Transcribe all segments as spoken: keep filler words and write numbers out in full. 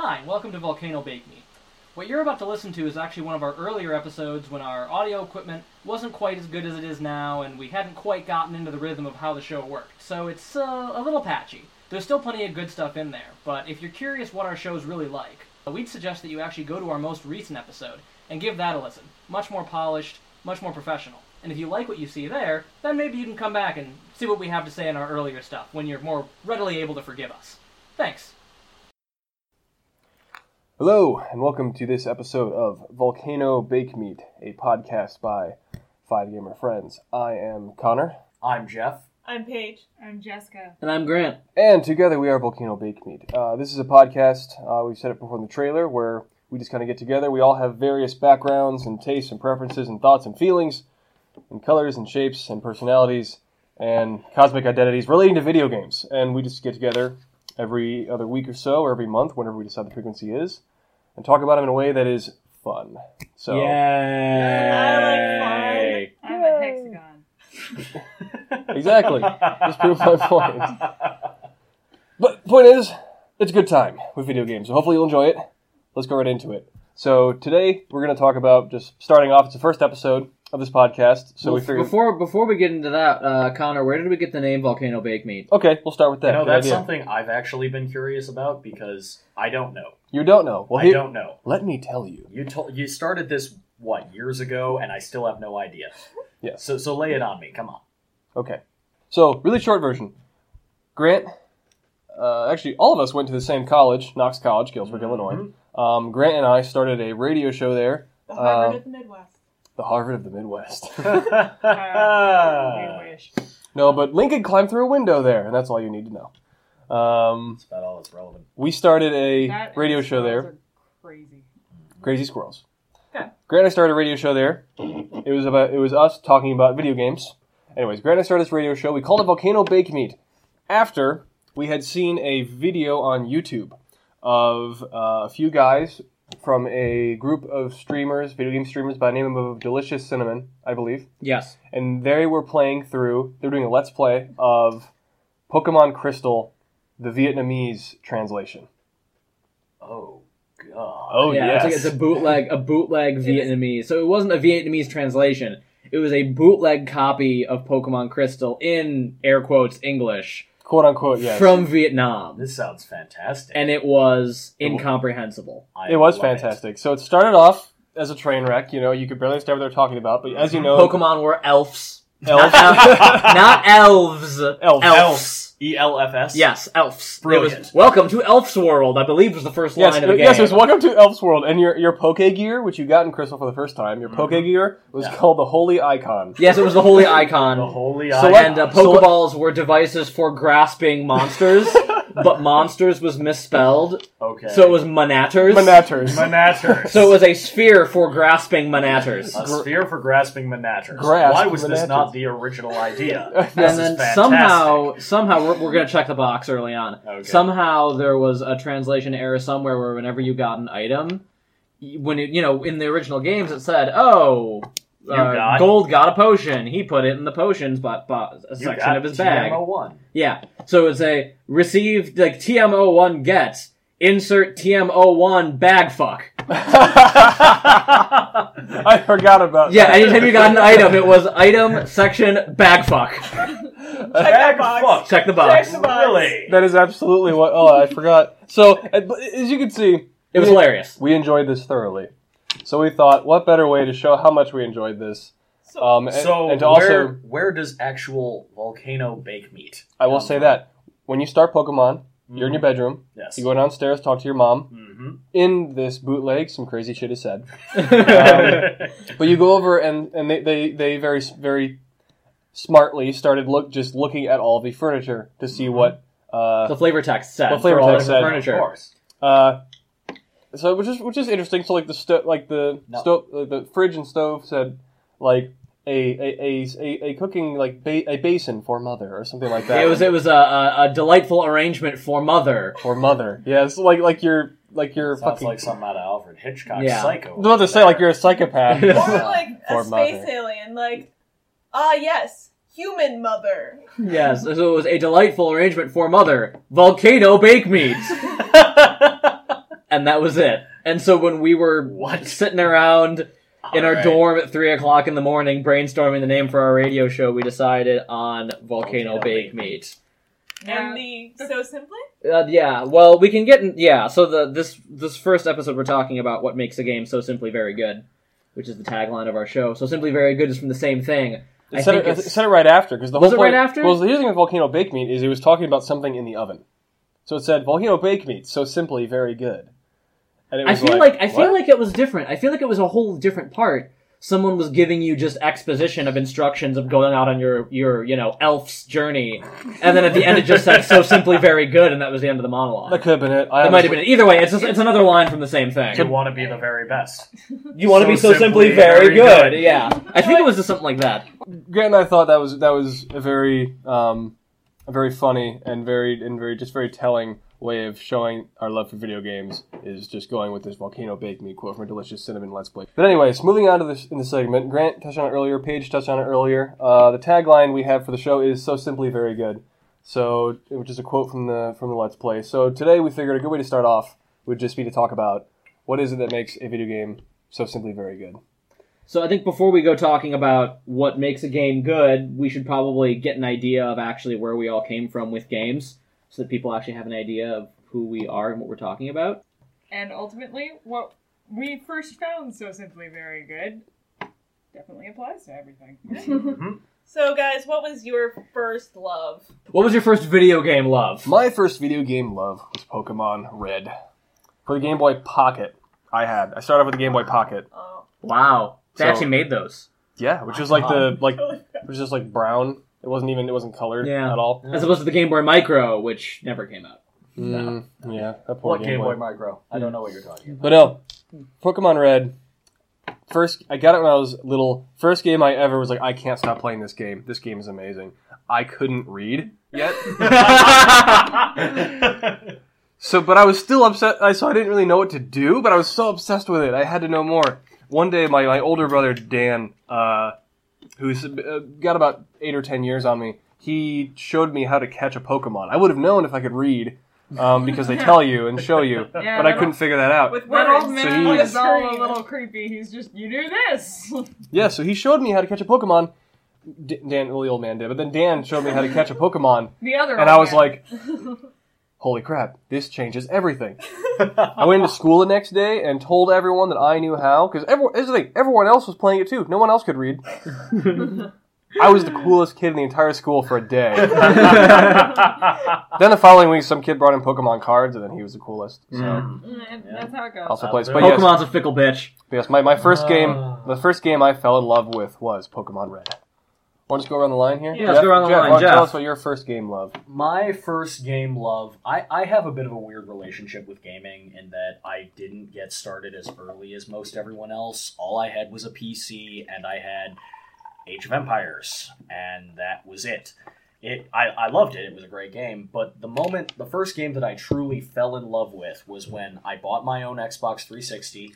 Hi, and welcome to Volcano Bake Meat. What you're about to listen to is actually one of our earlier episodes when our audio equipment wasn't quite as good as it is now, and we hadn't quite gotten into the rhythm of how the show worked, so it's uh, a little patchy. There's still plenty of good stuff in there, but if you're curious what our show's really like, we'd suggest that you actually go to our most recent episode and give that a listen. Much more polished, much more professional. And if you like what you see there, then maybe you can come back and see what we have to say in our earlier stuff when you're more readily able to forgive us. Thanks. Hello, and welcome to this episode of Volcano Bake Meat, a podcast by Five Gamer Friends. I am Connor. I'm Jeff. I'm Paige. I'm Jessica. And I'm Grant. And together we are Volcano Bake Meat. Uh, this is a podcast, uh, we've said it before in the trailer, where we just kind of get together. We all have various backgrounds and tastes and preferences and thoughts and feelings and colors and shapes and personalities and cosmic identities relating to video games. And we just get together every other week or so, or every month, whenever we decide the frequency is, and talk about them in a way that is fun. So, Yay! I like fun. I'm a hexagon. Exactly. Just prove my point. But point is, it's a good time with video games, so hopefully you'll enjoy it. Let's go right into it. So today we're going to talk about, just starting off, it's the first episode of this podcast, so well, we figured... Before, before we get into that, uh, Connor, where did we get the name Volcano Bake Meat? Okay, we'll start with that. You know, Good that's idea. something I've actually been curious about because I don't know. You don't know. Well, I here, don't know. let me tell you. You told you started this, what, years ago, and I still have no idea. Yeah. So so lay it on me. Come on. Okay. So, really short version. Grant, uh, actually, all of us went to the same college, Knox College, Galesburg, Mm-hmm. Illinois. Um, Grant and I started a radio show there. The Harvard Uh, of the Midwest. The Harvard of the Midwest. We wish. No, but Lincoln climbed through a window there, and that's all you need to know. Um, That's about all that's relevant. we started a That radio and show there. squirrels are Crazy. Crazy Squirrels. Okay. Grant and I started a radio show there. It was about it was us talking about video games. Anyways, Grant and I started this radio show. We called it Volcano Bake Meat after we had seen a video on YouTube of uh, a few guys from a group of streamers, video game streamers by the name of Delicious Cinnamon, I believe. Yes. And they were playing through, they were doing a Let's Play of Pokemon Crystal, the Vietnamese translation. Oh god. Oh, yeah, yes. it's, like, it's a bootleg, a bootleg Vietnamese. So it wasn't a Vietnamese translation. It was a bootleg copy of Pokemon Crystal in, air quotes, English. Quote unquote, yes. From Vietnam. This sounds fantastic. And it was incomprehensible. I It was love fantastic. So it started off as a train wreck. You know, you could barely understand what they were talking about. But as you know, Pokemon were elves. elves, Not elves. Elves. Elves. E L F S? Yes, elves. Brilliant. It was, welcome to Elf's World, I believe was the first yes, line of the game. yes, it was Welcome to Elf's World, and your your Poke Gear, which you got in Crystal for the first time, your Poke Gear was Yeah. called the Holy Icon. Yes, it was the Holy Icon. The holy So eye. let- And uh, So let- Pokeballs were devices for grasping monsters, but monsters was misspelled, Okay. so it was Manators. Manators. Manators. So it was a sphere for grasping Manators. A sphere for grasping Manators. Grasp Why was this Manators. not the original idea? And This And is then fantastic. somehow, somehow we're, we're going to check the box early on. Okay. Somehow there was a translation error somewhere where whenever you got an item, y- when it, you know, in the original games it said, "Oh, uh, got- Gold got a potion. He put it in the potions, but, but a You section got of his bag." T M O one. Yeah. So it's a received like T M O one gets insert T M O one bag fuck. I forgot about Yeah. that. Anytime you got an item, it was item section bag fuck. Bag box. fuck. Check the box. Check the box. Really? That is absolutely what. Oh, I forgot. So, uh, but as you can see, It was we- hilarious. We enjoyed this thoroughly. So we thought, what better way to show how much we enjoyed this? So, Um, and, So and to where, also, where does actual volcano bake meat? I will come say from? that when you start Pokemon, you're in your bedroom. Yes. You go downstairs, talk to your mom. Mm-hmm. In this bootleg, some crazy shit is said. Um, but you go over and, and they, they, they very very smartly started look just looking at all the furniture to see what uh, The flavor text said The flavor for all text different said. furniture. Of course. uh so which is which is interesting. So like the sto- like the No. stove, uh, the fridge and stove said like a a, a, a, a cooking like ba- a basin for mother or something like that. It was it was a, a, a delightful arrangement for mother. for mother. Yeah, it's like like you're like you're Sounds fucking. like something out of Alfred Hitchcock's Yeah. Psycho. I was about to say like you're a psychopath. or like For a space mother. alien, like, ah yes, human mother. Yes, so it was a delightful arrangement for mother. Volcano bake meat. and that was it. And so when we were What? sitting around in our Alright. dorm at three o'clock in the morning brainstorming the name for our radio show, we decided on Volcano, Volcano Bake Bake Meat. And the So Simply? Uh, yeah, well, we can get in, yeah. So the this this first episode we're talking about what makes a game so simply very good, which is the tagline of our show. So simply very good is from the same thing. I It said, think it, it's- it said it right after because the Was whole it right point- after? Well, the thing with Volcano Bake Meat is it was talking about something in the oven, so it said Volcano Bake Meat, so simply very good. And it I was feel like, I feel what? like it was different. I feel like it was a whole different part. Someone was giving you just exposition of instructions of going out on your, your you know, elf's journey, and then at the end it just said, so simply very good, and that was the end of the monologue. that could have been it. I That might have honestly- been it. Either way, it's just, it's another line from the same thing. You want to be the very best. You want to be so So simply, simply very, very good. good. Yeah. I think it was just something like that. Grant and I thought that was that was a very um, a very funny and very and very just very telling way of showing our love for video games is just going with this Volcano Bake Meat quote from a Delicious Cinnamon Let's Play. But anyways, moving on to this in the segment, Grant touched on it earlier, Paige touched on it earlier. Uh, the tagline we have for the show is "So simply very good," so which is a quote from the from the Let's Play. So today we figured a good way to start off would just be to talk about what is it that makes a video game so simply very good. So I think before we go talking about what makes a game good, we should probably get an idea of actually where we all came from with games, so that people actually have an idea of who we are and what we're talking about. And ultimately, what we first found so simply very good definitely applies to everything. So, guys, what was your first love? What was your first video game love? My first video game love was Pokemon Red. For the Game Boy Pocket, I had. I started off with the Game Boy Pocket. Oh. Wow. They So- actually made those. Yeah, which was like the like it was just like brown. It wasn't even it wasn't colored Yeah. at all. As opposed to the Game Boy Micro, which never came out. Mm, yeah, that poor What Game Boy Micro? I don't know what you're talking about. But no, Pokemon Red. First, I got it when I was little. First game I ever was like, I can't stop playing this game. This game is amazing. I couldn't read yet, so but I was still upset. I so I didn't really know what to do, but I was so obsessed with it. I had to know more. One day, my, my older brother Dan, uh, who's uh, got about eight or ten years on me, he showed me how to catch a Pokemon. I would have known if I could read, um, because they tell you and show you, Yeah, but I that couldn't figure that out. With That words old So man he- is all a Screen. little creepy. He's just, you do this. Yeah, so he showed me how to catch a Pokemon. D- Dan, well, the old man did, but then Dan showed me how to catch a Pokemon, The other and old I was man. like, holy crap, this changes everything. I went into school the next day and told everyone that I knew how, because everyone, this is the thing, everyone else was playing it too. No one else could read. I was the coolest kid in the entire school for a day. Then the following week, some kid brought in Pokemon cards, and then he was the coolest. So Mm. Mm, That's how it goes. also Uh, plays. but But yes, Pokemon's a fickle bitch. yes, my, my first game, Uh. the first game I fell in love with was Pokemon Red. Want to just go around the line here? Yeah, let's go around the Jeff, line. why don't you Jeff. Tell us about your first game love. My first game love, I, I have a bit of a weird relationship with gaming in that I didn't get started as early as most everyone else. All I had was a P C, and I had Age of Empires, and that was it. It I, I loved it. It was a great game, but the moment, the first game that I truly fell in love with was when I bought my own Xbox three sixty.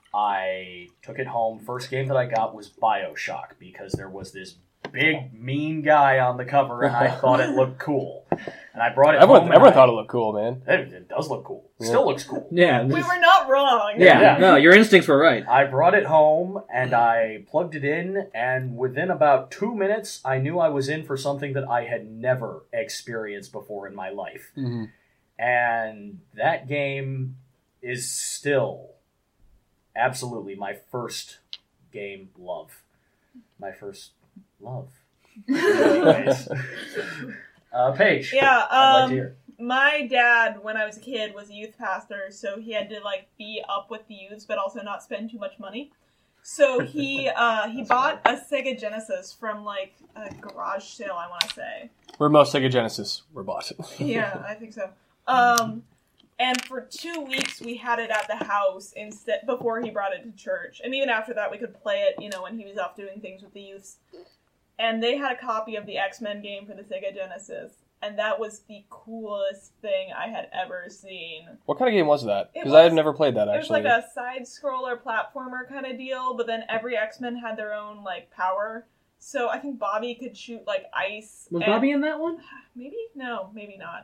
I took it home. First game that I got was BioShock, because there was this big, mean guy on the cover, and I thought it looked cool. And I brought it Everyone, home. everyone and I- thought it looked cool, man. It, it does look cool. It Yeah. still looks cool. Yeah. We were not wrong. yeah, Yeah. no, your instincts were right. I brought it home, and I plugged it in, and within about two minutes, I knew I was in for something that I had never experienced before in my life. Mm-hmm. And that game is still absolutely my first game love. My first love. Anyways. uh, Paige. Yeah, I'd like um, to hear. my dad, when I was a kid, was a youth pastor, so he had to, like, be up with the youths, but also not spend too much money. So he, uh, he bought a Sega Genesis from, like, a garage sale, I want to say. Where most Sega Genesis were bought. Yeah, I think so. Um, and for two weeks we had it at the house instead before he brought it to church, and even after that we could play it, you know, when he was off doing things with the youths. And they had a copy of the X-Men game for the Sega Genesis, and that was the coolest thing I had ever seen. What kind of game was that? It Because I had was- never played that, It was actually. like a side-scroller platformer kind of deal, but then every X-Men had their own, like, power. So I think Bobby could shoot, like, ice. Was and- Bobby in that one? Maybe? No, maybe not.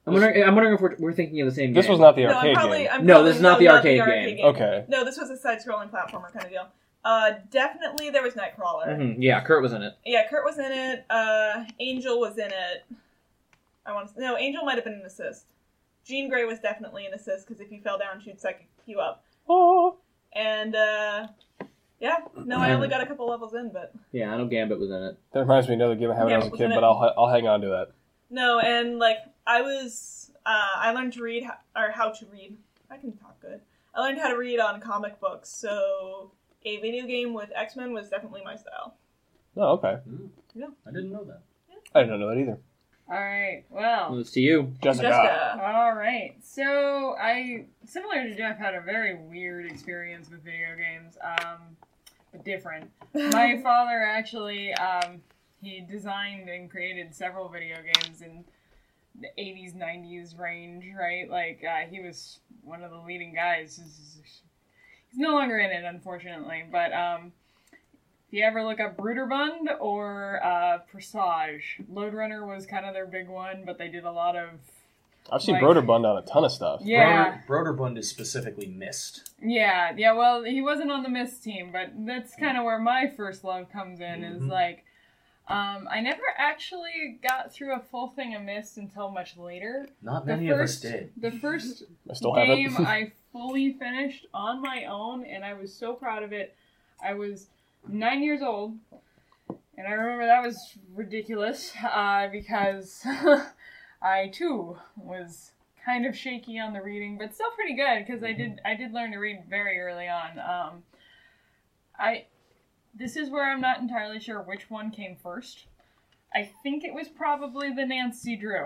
I'm wondering. I'm wondering if we're, we're thinking of the same This game. was not the No, I'm arcade probably, game. I'm No, probably, this is not the arcade game. Okay. No, this was a side-scrolling platformer kind of deal. Uh, definitely there was Nightcrawler. Mhm, yeah, Kurt was in it. Yeah, Kurt was in it. Uh, Angel was in it. I want to. No, Angel might have been an assist. Jean Grey was definitely an assist because if you fell down, she'd psychic you up. Oh. And uh, yeah, no, I only got a couple levels in, but Yeah, I know Gambit was in it. That reminds me of another game I had when Yeah, I was a was kid, in but it. I'll I'll hang on to that. no, and like I was, uh, I learned to read or how to read. I can talk good. I learned how to read on comic books, so a video game with X-Men was definitely my style. Oh, okay. Yeah. I didn't know that. I didn't know that either. All right. Well. It's to you. Jessica. Jessica. All right. So I, similar to Jeff, had a very weird experience with video games. Um, but different. My father actually, um, he designed and created several video games in the eighties, nineties range, right? Like, uh, he was one of the leading guys. He's, he's no longer in it, unfortunately. But, um, if you ever look up Bruderbund or uh, Presage, Lode Runner was kind of their big one, but they did a lot of... I've seen like- Broderbund on a ton of stuff. Yeah. Broder, Broderbund is specifically Myst. Yeah, yeah, well, he wasn't on the Mist team, but that's kind of where my first love comes in, is Mhm. like, um, I never actually got through a full thing of Mist until much later. Not The many first, of us did. The first I still game haven't. I fully finished on my own, and I was so proud of it. I was nine years old, and I remember that was ridiculous, uh, because I, too, was kind of shaky on the reading, but still pretty good, because I did I did learn to read very early on. Um, I This is where I'm not entirely sure which one came first. I think it was probably the Nancy Drew.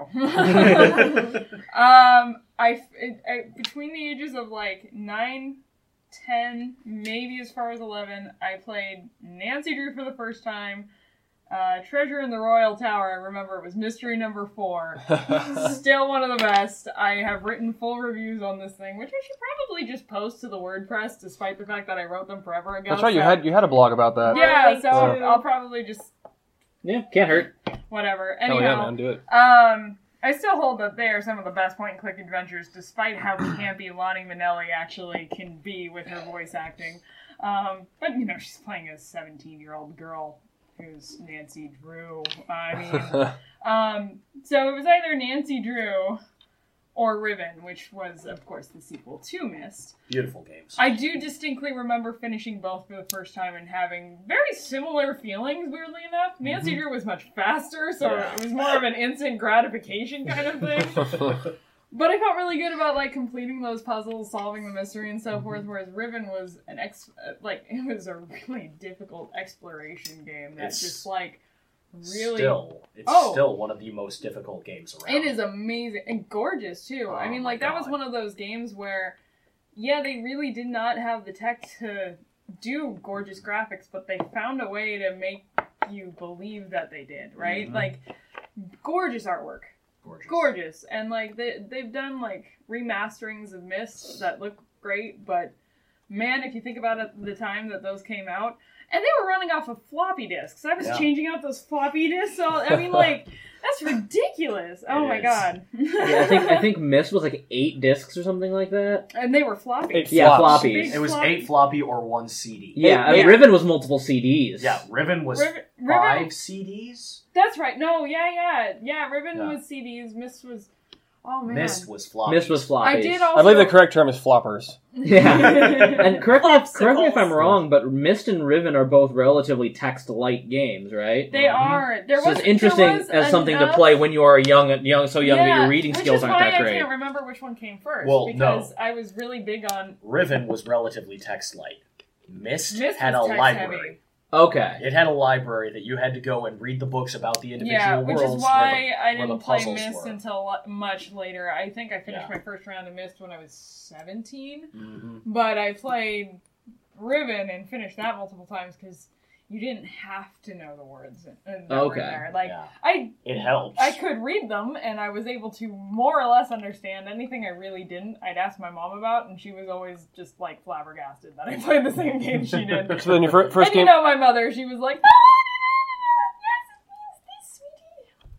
um, I, it, I between the ages of like nine, ten, maybe as far as eleven, I played Nancy Drew for the first time. Uh, Treasure in the Royal Tower, I remember it was mystery number four. Still one of the best. I have written full reviews on this thing, which I should probably just post to the WordPress, despite the fact that I wrote them forever ago. That's right. You so- had you had a blog about that. Yeah, Me so too. I'll probably just Yeah, can't hurt. whatever. Hell Anyhow, yeah, man, do it. um, I still hold that they are some of the best point-and-click adventures, despite how campy Lonnie Manelli actually can be with her voice acting. Um, but, you know, she's playing a seventeen-year-old girl who's Nancy Drew. I mean, um, so it was either Nancy Drew or Ribbon, which was, of course, the sequel to Myst. Beautiful games. I do distinctly remember finishing both for the first time and having very similar feelings, weirdly enough. Nancy Drew was much faster, so Yeah. it was more of an instant gratification kind of thing. But I felt really good about, like, completing those puzzles, solving the mystery, and so forth, whereas Ribbon was an ex... uh, like, it was a really difficult exploration game that It's just, like, really... Still, it's Oh. still one of the most difficult games around. It is amazing and gorgeous too. I Oh mean, my like that was God. one of those games where, yeah, they really did not have the tech to do gorgeous graphics, but they found a way to make you believe that they did, right? Mhm. Like, gorgeous artwork, Gorgeous. gorgeous, and like they they've done like remasterings of Myst that look great, but man, if you think about it, the time that those came out. And they were running off of floppy disks. I was Yeah. changing out those floppy disks. So I mean, like, that's ridiculous. Oh It my is. god. Yeah, I think I think Myst was like eight discs or something like that. And they were floppy. Eight Yeah, flops. floppies. Big It was floppy. eight floppy or one C D. Yeah, Hey, and Riven was multiple C Ds. Yeah, Riven was Riven, five Riven, C Ds. that's right. No, yeah, yeah, yeah. Riven Yeah. was C Ds. Myst was. Oh man. Myst was floppy. Myst was floppies. I did also. I believe the correct term is floppers. Yeah. And correct me, if, correct me if I'm Popsicles. wrong, but Myst and Riven are both relatively text-light games, right? They Mhm. are. There So was it's interesting there was as something to enough- play when you are young, young so young that Yeah, your reading which skills is aren't why that I great. can't remember which one came first. Well, because no. I was really big on Riven was relatively text light. Myst, Myst had was a text library. heavy. Okay. It had a library that you had to go and read the books about the individual Yeah, worlds. which is why where I the, where the didn't play puzzles Myst were. until lo- much later. I think I finished Yeah. my first round of Myst when I was seventeen. Mhm. But I played Riven and finished that multiple times because you didn't have to know the words in, in that were Okay. in there. Like Yeah. I, It helps. I could read them and I was able to more or less understand anything I really didn't. I'd ask my mom about, and she was always just like flabbergasted that I played the same game she did. So then your fir- first and you game, know my mother, she was like, "No, no, no, no, no, yes, it means this, sweetie."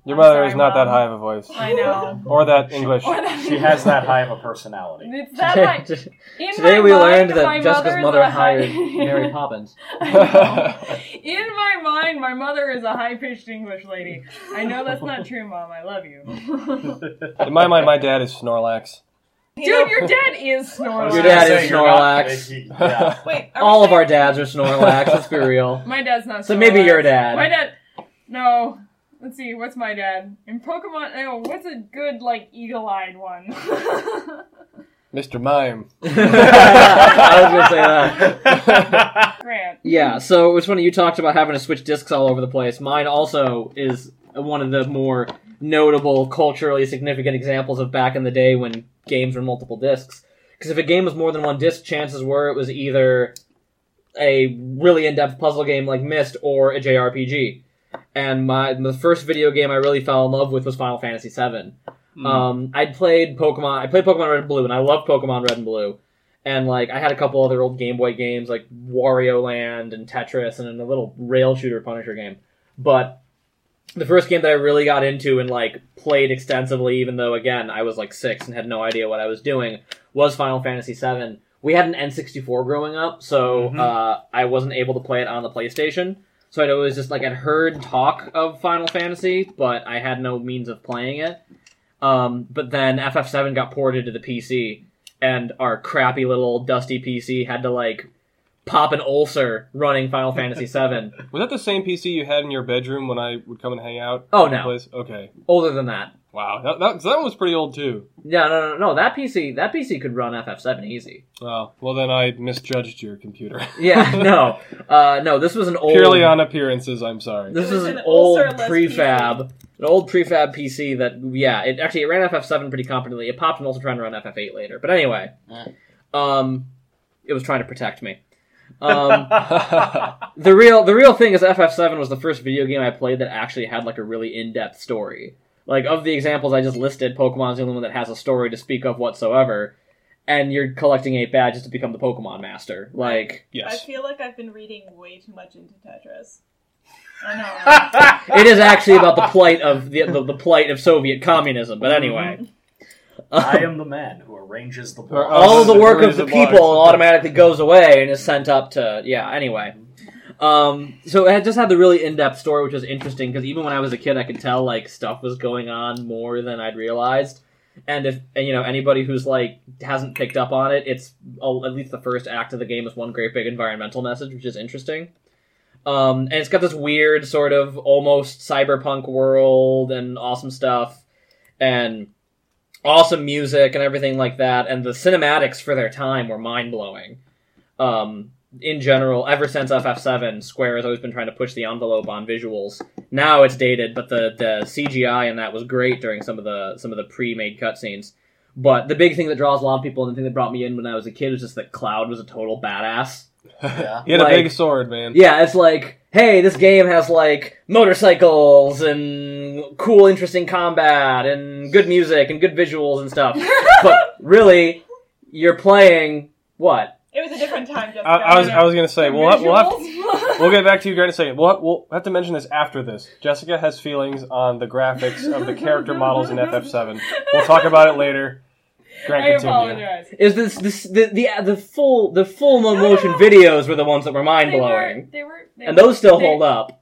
Your I'm mother sorry, is not Mom. that high of a voice. I know. Or that English. Or that- She has that high of a personality. It's that high. In Today my we mind, learned my that Jessica's mother is mother a high- hired Mary Poppins. I know. In my mind, my mother is a high-pitched English lady. I know that's not true, Mom. I love you. In my mind, my dad is Snorlax. Dude, your dad is Snorlax. Your dad is Snorlax. Yeah. Wait, are All we of our saying- dads are Snorlax. Let's be real. My dad's not Snorlax. So maybe your dad. My dad... No. Let's see, what's my dad? In Pokemon... Oh, what's a good, like, eagle-eyed one? Mister Mime. I was gonna say that. Grant. Yeah, so it was funny you talked about having to switch discs all over the place. Mine also is one of the more notable, culturally significant examples of back in the day when games were multiple discs. Because if a game was more than one disc, chances were it was either a really in-depth puzzle game like Myst or a J R P G. And my the first video game I really fell in love with was Final Fantasy seven. Mm. Um, I'd played Pokemon. I played Pokemon Red and Blue, and I loved Pokemon Red and Blue. And like, I had a couple other old Game Boy games like Wario Land and Tetris, and a little rail shooter Punisher game. But the first game that I really got into and like played extensively, even though again I was like six and had no idea what I was doing, was Final Fantasy seven. We had an N sixty-four growing up, so Mhm. uh, I wasn't able to play it on the PlayStation. So I'd always just like I'd heard talk of Final Fantasy, but I had no means of playing it. Um, but then F F seven got ported to the P C, and our crappy little dusty P C had to like pop an ulcer running Final Fantasy seven. Was that the same P C you had in your bedroom when I would come and hang out? Oh, at the no. place? Okay. Older than that. Wow. That, that, so that one was pretty old, too. Yeah, no, no, no. That P C, that P C could run F F seven easy. Oh, well then I misjudged your computer. Yeah, no, uh, no. This was an old. Purely on appearances, I'm sorry. This It was was an an old ulcer-less prefab, an old prefab P C that, yeah, it actually it ran F F seven pretty competently. It popped and also trying to run F F eight later. But anyway, um, it was trying to protect me. Um, the real the real thing is F F seven was the first video game I played that actually had like a really in depth story. Like of the examples I just listed, Pokemon's the only one that has a story to speak of whatsoever. And you're collecting eight badges to become the Pokemon Master. Like, I Yes. feel like I've been reading way too much into Tetris. I know. it is actually about the plight of the the, the plight of Soviet communism. But anyway. I am the man who arranges the Or, blocks. uh, all of the work of Raise the the people bars. automatically goes away and is sent up to yeah anyway um so it just had the really in-depth story, which was interesting because even when I was a kid I could tell like stuff was going on more than I'd realized. And if and, you know anybody who's like hasn't picked up on it, it's oh, at least the first act of the game is one great big environmental message, which is interesting. Um and it's got this weird sort of almost cyberpunk world and awesome stuff and awesome music and everything like that, and the cinematics for their time were mind-blowing. Um, in general, ever since F F seven, Square has always been trying to push the envelope on visuals. Now it's dated, but the, the C G I in that was great during some of the some of the pre-made cutscenes. But the big thing that draws a lot of people, and the thing that brought me in when I was a kid, was just that Cloud was a total badass. Yeah. He had Like- a big sword, man. Yeah, it's like, hey, this game has like motorcycles and cool, interesting combat and good music and good visuals and stuff. But really, you're playing what? It was a different time, Jessica. I, I was I was gonna say we'll have, we'll have Visuals? we'll get back to you Grant in a second. We'll have, we'll have to mention this after this. Jessica has feelings on the graphics of the character models in F F seven. We'll talk about it later. Grant, I continue. apologize. Is this this the the, the full the full motion videos were the ones that were mind They were, blowing, they were, they and were- those still they- hold up.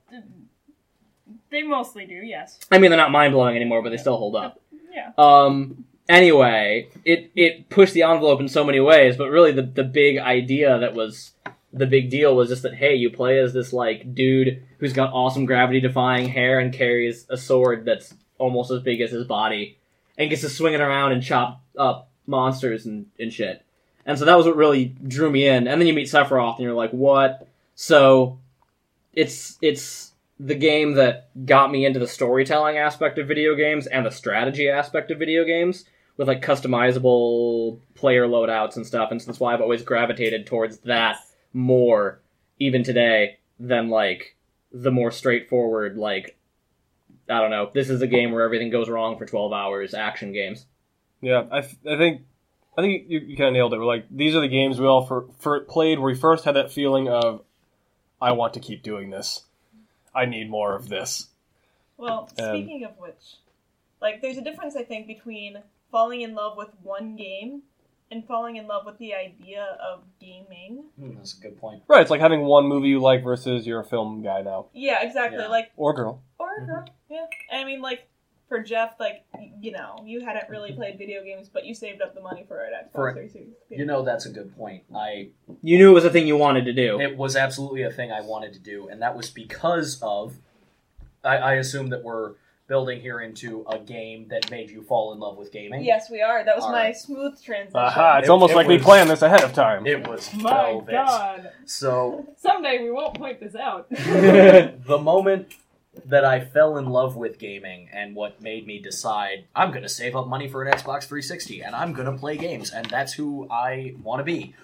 They mostly do, yes. I mean, they're not mind blowing anymore, but they still hold up. Yeah. Um. Anyway, it it pushed the envelope in so many ways, but really the the big idea that was the big deal was just that hey, you play as this like dude who's got awesome gravity defying hair and carries a sword that's almost as big as his body, and gets to swing it around and chop up monsters and and shit. And so that was what really drew me in. And then you meet Sephiroth, and you're like, what? So it's it's the game that got me into the storytelling aspect of video games and the strategy aspect of video games, with like customizable player loadouts and stuff, and so that's why I've always gravitated towards that more, even today, than like the more straightforward, like, I don't know, this is a game where everything goes wrong for twelve hours action games. Yeah, I, th- I think I think you, you kind of nailed it. We're like, these are the games we all for, for played where we first had that feeling of, I want to keep doing this. I need more of this. Well, speaking of which, like, there's a difference, I think, between falling in love with one game and falling in love with the idea of gaming. Hmm, that's a good point. Right, it's like having one movie you like versus you're a film guy now. Yeah, exactly. Yeah. Like, Or girl. or a girl. Yeah. I mean, like, for Jeff, like, y- you know, you hadn't really played video games, but you saved up the money for it at For- Xbox three sixty. You know, that's a good point. I You knew it was a thing you wanted to do. It was absolutely a thing I wanted to do, and that was because of. I, I assume that we're building here into a game that made you fall in love with gaming. Yes, we are. That was All my right. smooth transition. Aha, it's It- almost it like we was- planned this ahead of time. It was My velvet. God. So Someday we won't point this out. the moment that I fell in love with gaming and what made me decide I'm going to save up money for an Xbox three sixty and I'm going to play games and that's who I want to be.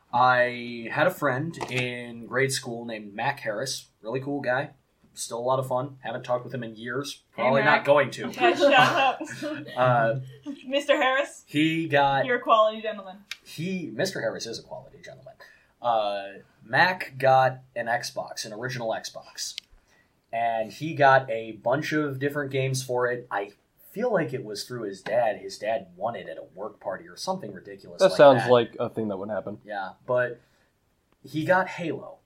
I had a friend in grade school named Mac Harris, really cool guy, still a lot of fun. Haven't talked with him in years, probably Mac. not going to. Yeah, shout out. Uh, Mister Harris, he got you're a quality gentleman. he Mister Harris is a quality gentleman. Uh, Mac got an Xbox, an original Xbox, and he got a bunch of different games for it. I feel like it was through his dad. His dad won it at a work party or something ridiculous. That like sounds that. like a thing that would happen. Yeah, but he got Halo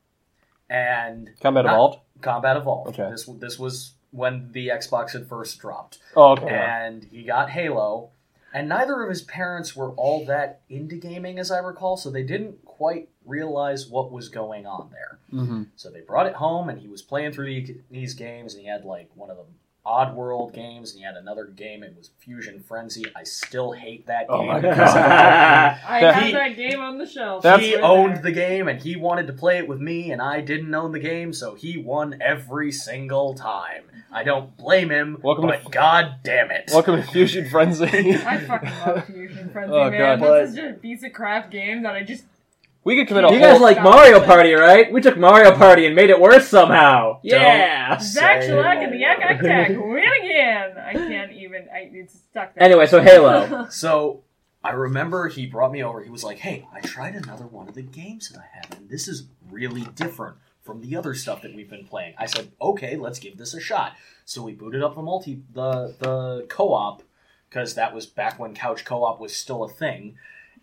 and Combat Not- Evolved? Combat Evolved. Okay. This this was when the Xbox had first dropped. Oh, okay. yeah. And he got Halo, and neither of his parents were all that into gaming, as I recall, so they didn't quite realize what was going on there. Mm-hmm. So they brought it home, and he was playing through the, these games, and he had like one of the Oddworld games, and he had another game. It was Fusion Frenzy. I still hate that Oh game. my because God. I That- have he- that game on the shelf. That's- he Right owned there. the game, and he wanted to play it with me, and I didn't own the game, so he won every single time. I don't blame him, Welcome but to- god damn it. Welcome to Fusion Frenzy. I fucking love Fusion Frenzy, Oh, man. God. That's just a piece of crap game that I just. we could commit a You whole... guys like Mario Party, right? We took Mario Party and made it worse somehow. Yeah. Zach say Shellac and the Yak Yak Tack it. win again. I can't even. I, it's stuck there. Anyway, so Halo. So, I remember he brought me over. He was like, hey, I tried another one of the games that I have, and this is really different from the other stuff that we've been playing. I said, okay, let's give this a shot. So we booted up the multi, the, the co-op, because that was back when couch co-op was still a thing,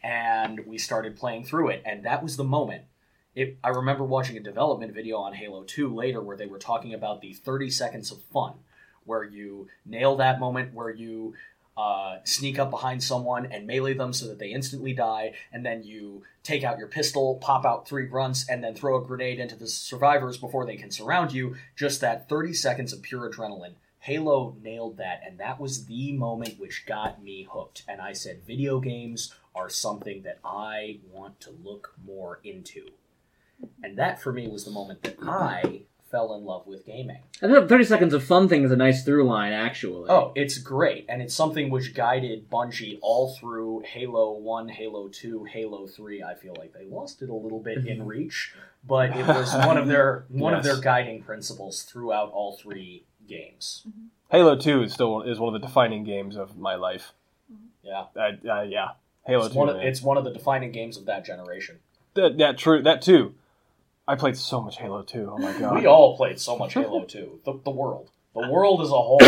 and we started playing through it, and that was the moment. It, I remember watching a development video on Halo two later where they were talking about the thirty seconds of fun, where you nail that moment where you uh, sneak up behind someone and melee them so that they instantly die, and then you take out your pistol, pop out three grunts, and then throw a grenade into the survivors before they can surround you. Just that thirty seconds of pure adrenaline. Halo nailed that, and that was the moment which got me hooked. And I said, video games are something that I want to look more into. And that, for me, was the moment that I fell in love with gaming. I think the thirty seconds of fun thing is a nice through line, actually. Oh, it's great, and it's something which guided Bungie all through Halo one, Halo two, Halo three. I feel like they lost it a little bit in Reach, but it was one of their one of Yes. their guiding principles throughout all three games. Halo two is still is one of the defining games of my life. Yeah, I, uh, yeah. Halo it's two, one, of, man. it's one of the defining games of that generation. That, that, true, that too. I played so much Halo two. Oh my god. We all played so much Halo two. The, the world. The world as a whole.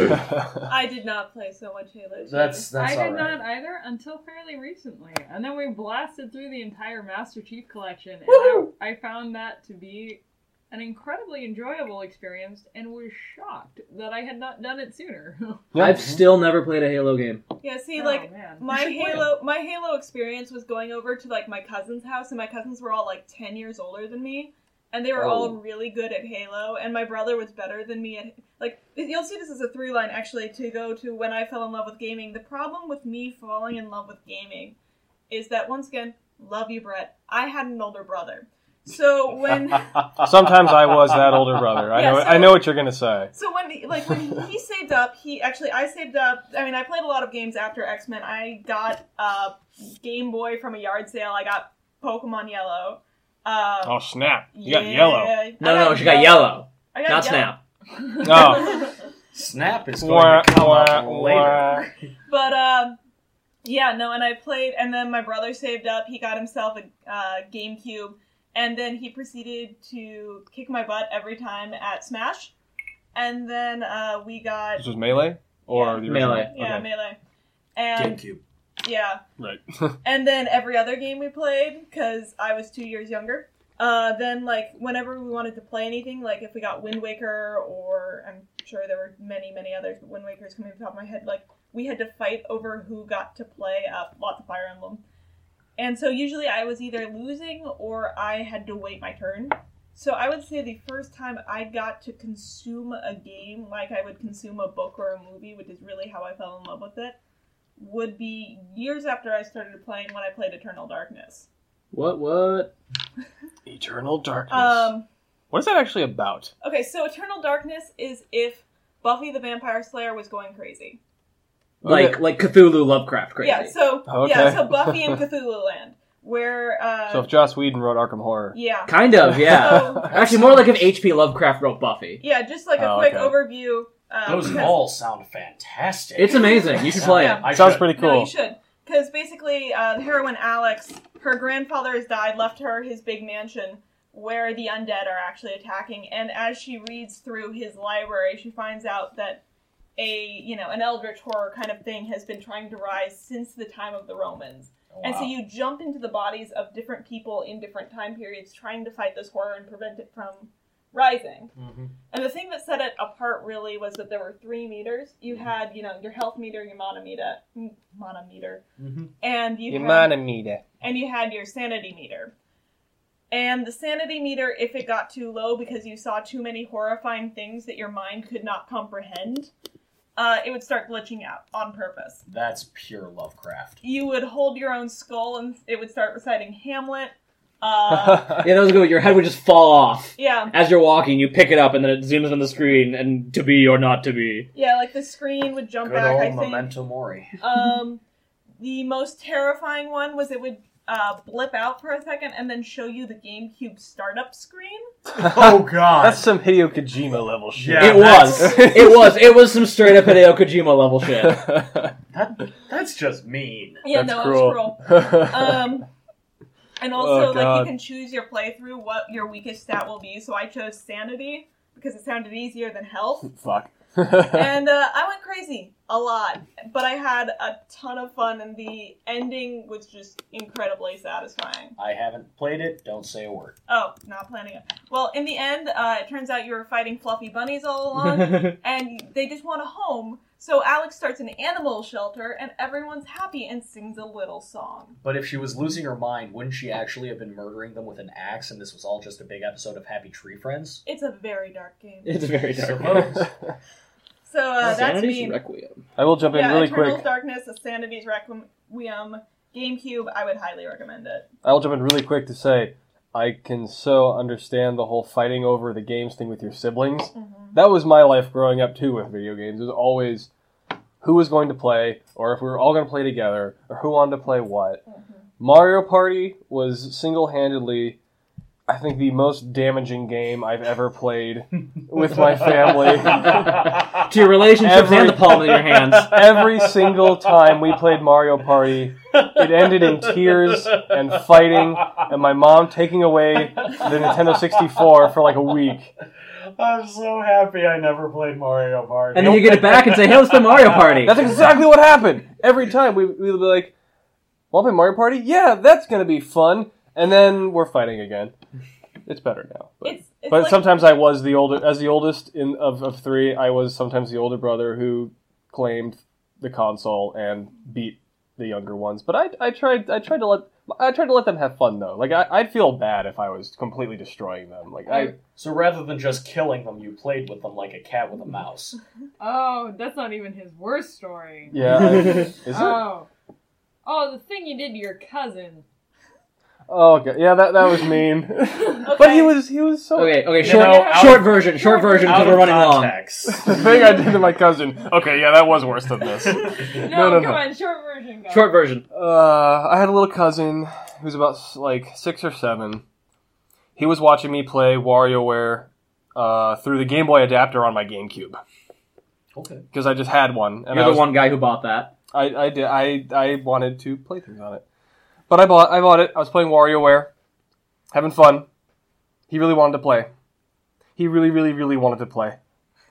I did not play so much Halo two. That's that's I all did right. not either until fairly recently, and then we blasted through the entire Master Chief collection, and Woohoo! I, I found that to be an incredibly enjoyable experience, and was shocked that I had not done it sooner. Yeah. I've still never played a Halo game. Yeah, see, Oh, like, man. my You should play Halo my Halo experience was going over to, like, my cousin's house, and my cousins were all, like, ten years older than me, and they were Oh. all really good at Halo, and my brother was better than me at, like, you'll see this as a through line, actually, to go to when I fell in love with gaming. The problem with me falling in love with gaming is that, once again, love you, Brett, I had an older brother. So when... Sometimes I was that older brother. I Yeah, know. so- I know what you're gonna say. So when he, like when he, he saved up, he actually I saved up. I mean, I played a lot of games after X-Men. I got a Game Boy from a yard sale. I got Pokemon Yellow. Uh, Oh snap! You yeah, got yellow. I No, got no, she got yellow, I got not yellow. Snap. Oh. Snap is going Wah, to come wah, up wah. later. But um, yeah, no, and I played, and then my brother saved up. He got himself a uh, GameCube, and then he proceeded to kick my butt every time at Smash. and then uh, we got This was Melee? Or Yeah. the original? Melee. yeah Okay. Melee, and GameCube. yeah, Right. and then every other game we played because I was two years younger. Uh, then like whenever we wanted to play anything, like if we got Wind Waker, or I'm sure there were many many others, but Wind Waker's coming to the top of my head. Like we had to fight over who got to play uh, lots of Fire Emblem, and so usually I was either losing or I had to wait my turn. So I would say the first time I got to consume a game like I would consume a book or a movie, which is really how I fell in love with it, would be years after I started playing when I played Eternal Darkness. What? What? Eternal Darkness. Um, what is that actually about? okay, so Eternal Darkness is if Buffy the Vampire Slayer was going crazy. Like Okay. like Cthulhu Lovecraft crazy. Yeah, so Okay. yeah, so Buffy in Cthulhu Land, where uh, So if Joss Whedon wrote Arkham Horror. yeah, Kind of, yeah. So- Actually, more like if H P Lovecraft wrote Buffy. yeah, just like a Oh, quick okay. overview. Um, Those because- all sound fantastic. It's amazing. You should play Yeah. it. I Sounds should. pretty No, cool. you should. Because basically, uh, the heroine Alex, her grandfather has died, left her his big mansion where the undead are actually attacking. And as she reads through his library, she finds out that a, you know, an eldritch horror kind of thing has been trying to rise since the time of the Romans. Oh, And so wow. you jump into the bodies of different people in different time periods trying to fight this horror and prevent it from rising. Mhm. And the thing that set it apart really was that there were three meters. You had, you know, your health meter, your mana meter, m- mana meter, Mhm. and you Your had, mana meter. and you had your sanity meter. And the sanity meter, if it got too low because you saw too many horrifying things that your mind could not comprehend, uh, it would start glitching out on purpose. That's pure Lovecraft. You would hold your own skull and it would start reciting Hamlet. Uh, Yeah, that was good. Your head would just fall off. yeah, As you're walking, you pick it up and then it zooms on the screen and to be or not to be. yeah, like the screen would jump Good back, old I think. Memento Mori. Um, the most terrifying one was it would uh, blip out for a second and then show you the GameCube startup screen. Oh god. That's some Hideo Kojima level shit. Yeah, it was. that's- it was. It was some straight up Hideo Kojima level shit. That, that's just mean. Yeah, That's no, cruel. it was cruel. Um, and also, Oh, like, God. you can choose your playthrough what your weakest stat will be. So I chose Sanity because it sounded easier than Health. Fuck. And uh, I went crazy a lot, but I had a ton of fun, and the ending was just incredibly satisfying. I haven't played it. Don't say a word. Oh, not planning it. Well, in the end, uh, it turns out you were fighting fluffy bunnies all along, and they just want a home. So Alex starts an animal shelter, and everyone's happy and sings a little song. But if she was losing her mind, wouldn't she actually have been murdering them with an axe and this was all just a big episode of Happy Tree Friends? It's a very dark game. It's very dark. Suppose. So uh, that's Sanity's me. Requiem. I will jump in Yeah, really Eternal quick. Darkness, A Sanity's Requiem, GameCube. I would highly recommend it. I will jump in really quick to say I can so understand the whole fighting over the games thing with your siblings. Mm-hmm. That was my life growing up too with video games. It was always who was going to play, or if we were all going to play together, or who wanted to play what. Mm-hmm. Mario Party was single-handedly, I think, the most damaging game I've ever played with my family. To your relationships Every- and the palm of your hands. Every single time we played Mario Party, it ended in tears and fighting, and my mom taking away the Nintendo sixty-four for like a week. I'm so happy I never played Mario Party. And then you get it back and say, hey, let's play Mario Party. That's exactly what happened. Every time we we would be like, "Want to play Mario Party? Yeah, that's gonna be fun." And then we're fighting again. It's better now. But, It's, it's but like, sometimes I was the older, as the oldest in of, of three. I was sometimes the older brother who claimed the console and beat the younger ones. But I I tried I tried to let I tried to let them have fun though. Like I, I'd feel bad if I was completely destroying them. Like I. So rather than just killing them, you played with them like a cat with a mouse. Oh, that's not even his worst story. Yeah. I- is it? Oh. Oh, the thing you did to your cousin. Oh, okay. Yeah, that that was mean. But he was he was so. Okay, okay, You short, know, out short of- version, short version, because Out we're of running long. context. The thing I did to my cousin. Okay, yeah, that was worse than this. No, no, come no. on, short version. Go. Short version. Uh, I had a little cousin who was about like six or seven. He was watching me play WarioWare uh, through the Game Boy adapter on my GameCube Okay. because I just had one. And You're I the was, one guy who bought that. I, I did. I I wanted to play things on it, but I bought I bought it. I was playing WarioWare, having fun. He really wanted to play. He really, really, really wanted to play.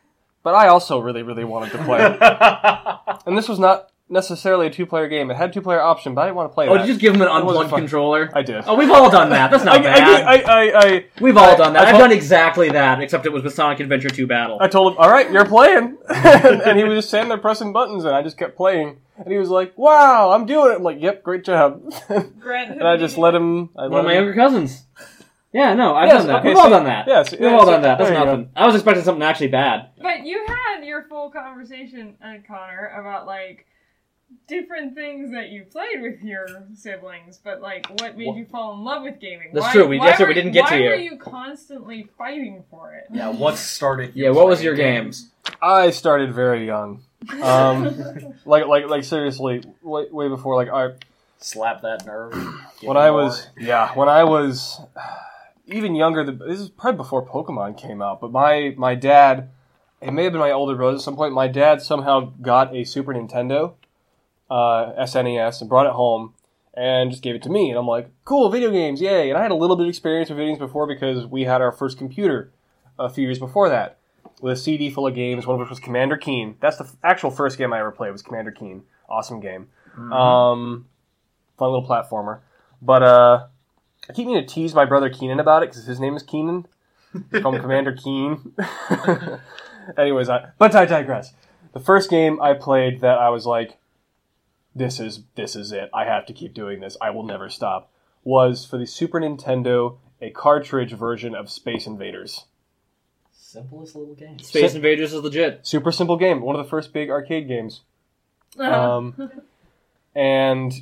but I also really, really wanted to play. And this was not necessarily a two-player game. It had a two-player option, but I didn't want to play Oh, that. did you just give him an It wasn't unplugged fun. controller? I did. Oh, we've all done that. That's not I, bad. I, I, I, I, We've all I- done that. I I've told- done exactly that, except it was with Sonic Adventure two Battle. I told him, all right, you're playing. and, and he was just standing there pressing buttons, and I just kept playing. And he was like, wow, I'm doing it. I'm like, yep, great job. Grant, who And I did just you- let him... I One let of my him younger cousins. Yeah, no, I've Yes, done that. okay, We've all see- done that. yes, We've yeah, all see, done that. That's there you go. nothing. I was expecting something actually bad. But you had your full conversation, uh, Connor, about like different things that you played with your siblings, but like what made What? you fall in love with gaming? That's why, true, we- why that's true, were- we didn't get to why you. were you constantly fighting for it? Yeah, what started? Yeah, you what was playing your games? I started very young. Um, like, like, like seriously, way, way before, like, I... Slap that nerve. Give When me I more. was, yeah, when I was even younger, than, this is probably before Pokemon came out, but my, my dad, it may have been my older brother at some point, my dad somehow got a Super Nintendo, uh, S N E S, and brought it home, and just gave it to me, and I'm like, cool, video games, yay, and I had a little bit of experience with video games before because we had our first computer a few years before that, with a C D full of games, one of which was Commander Keen. That's the f- actual first game I ever played, was Commander Keen. Awesome game. Mhm. Um... Fun little platformer. But, uh, I keep meaning to tease my brother Keenan about it, because his name is Keenan. From Commander Keen. Anyways, I, but I digress. The first game I played that I was like, this is, this is it. I have to keep doing this. I will never stop. Was, for the Super Nintendo, a cartridge version of Space Invaders. Simplest little game. Space Si- Invaders is legit. Super simple game. One of the first big arcade games. Um, and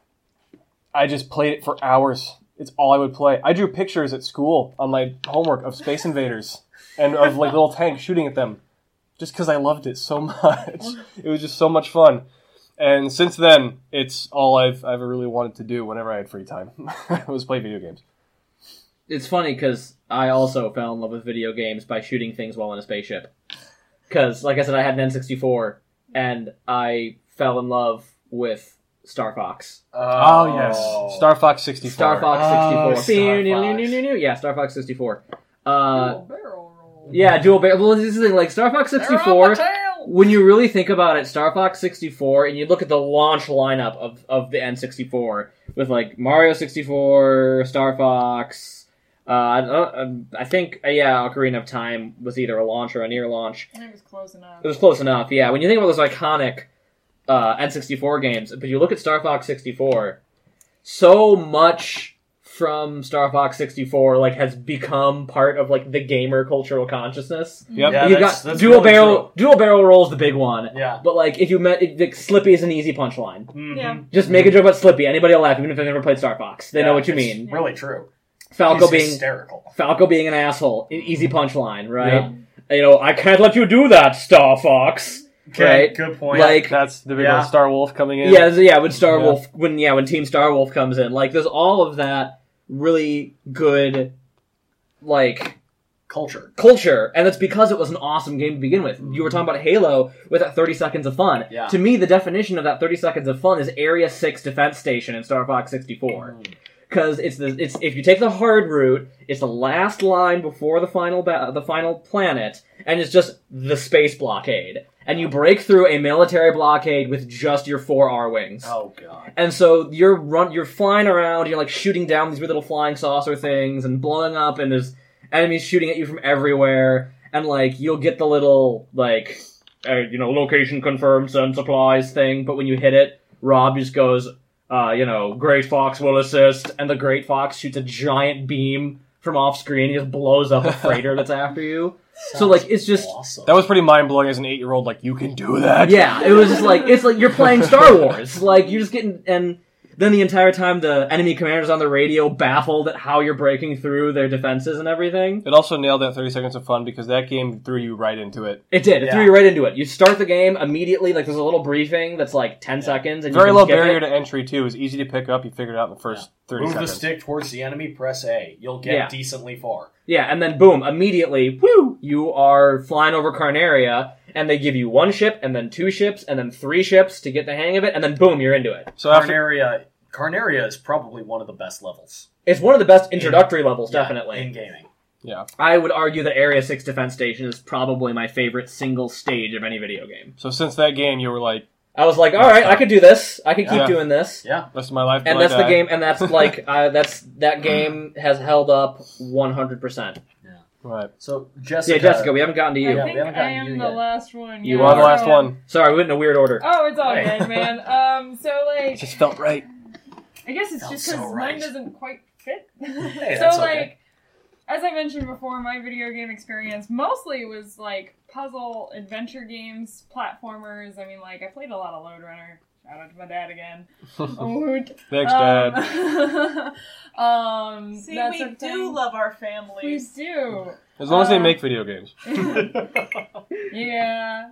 I just played it for hours. It's all I would play. I drew pictures at school on my homework of Space Invaders and of like little tanks shooting at them, just because I loved it so much. It was just so much fun. And since then, it's all I've ever really wanted to do whenever I had free time. was play video games. It's funny because I also fell in love with video games by shooting things while in a spaceship. Because, like I said, I had an N sixty-four, and I fell in love with Star Fox. Oh, yes, Star Fox sixty-four. Star Fox Oh, sixty-four. Star Fox. Yeah, Star Fox sixty-four. Uh, Dual barrel roll. yeah, dual barrel. Well, this is the thing. Like Star Fox sixty-four. When you really think about it, Star Fox sixty-four, and you look at the launch lineup of, of the N sixty-four with like Mario sixty-four, Star Fox. Uh, I, I think uh, yeah, Ocarina of Time was either a launch or a near launch. It was close enough. It was close enough, yeah. When you think about those iconic uh, N sixty-four games, but you look at Star Fox sixty-four, so much from Star Fox sixty-four like has become part of like the gamer cultural consciousness. Yep. Yeah, you that's- got that's dual really barrel. Dual barrel roll is the big one. Yeah. But like, if you met it, like, Slippy is an easy punchline. Mhm. Yeah. Just make a joke about Slippy. Anybody will laugh, even if they've never played Star Fox. They Yeah, know what you it's mean. Really true. Falco He's being hysterical. Falco being an asshole. E- Easy punchline, right? You know, I can't let you do that, Star Fox. Okay, Right. good point. Like, That's the big Yeah. old Star Wolf coming in. yeah, yeah. When Star Yeah. Wolf, when yeah, when Team Star Wolf comes in, like, there's all of that really good, like, culture. culture, and it's because it was an awesome game to begin with. You were talking about Halo with that thirty seconds of fun. Yeah. To me, the definition of that thirty seconds of fun is Area six Defense Station in Star Fox sixty-four. Because it's the it's if you take the hard route, it's the last line before the final ba- the final planet, and it's just the space blockade, and you break through a military blockade with just your four R wings. Oh god. And so you're run, you're flying around, you're like shooting down these weird little flying saucer things and blowing up, and there's enemies shooting at you from everywhere, and like you'll get the little like, uh, you know, location confirmed, send supplies thing. But when you hit it, Rob just goes, uh, you know, Great Fox will assist, and the Great Fox shoots a giant beam from off screen. He just blows up a freighter that's after you. So like it's just. Awesome. That was pretty mind blowing as an eight year old. Like, you can do that. Yeah, it was just like it's like you're playing Star Wars. Like you're just getting, and then the entire time the enemy commander's on the radio, baffled at how you're breaking through their defenses and everything. It also nailed that thirty seconds of fun because that game threw you right into it. It did. It Yeah. threw you right into it. You start the game immediately. Like there's a little briefing that's like ten seconds, and Very you can low skip barrier it. to entry too. It was easy to pick up. You figured it out in the first thirty Move seconds. the stick towards the enemy, press A. You'll get Yeah. decently far. Yeah, and then boom, immediately, woo, you are flying over Carnaria, and they give you one ship, and then two ships, and then three ships to get the hang of it, and then boom, you're into it. So after Carnaria, Carnaria is probably one of the best levels. It's one of the best introductory levels, Yeah, definitely. in gaming. Yeah. I would argue that Area six Defense Station is probably my favorite single stage of any video game. So since that game, you were like, I was like, all right, I could do this. I could keep Yeah. doing this. Yeah. rest of my life. And till I that's the die. game, and that's like, uh, that's that game has held up one hundred percent. Right. So Yeah, Jessica. Jessica, we haven't gotten to I you. Yeah, we think haven't I gotten am you the yet. last one. You yeah, are the last so- one. Sorry, we went in a weird order. Oh, it's all Hey. good, man. Um, so It like, just felt right. I guess it's Felt just so because right. mine doesn't quite fit. Hey, so that's like, okay. as I mentioned before, my video game experience mostly was like puzzle adventure games, platformers. I mean, like I played a lot of Lode Runner. Shout out to my dad again. Woot. Thanks, Dad. Um, um, See, that we sort of do thing. love our We families. do. As long as they uh, make video games. Yeah.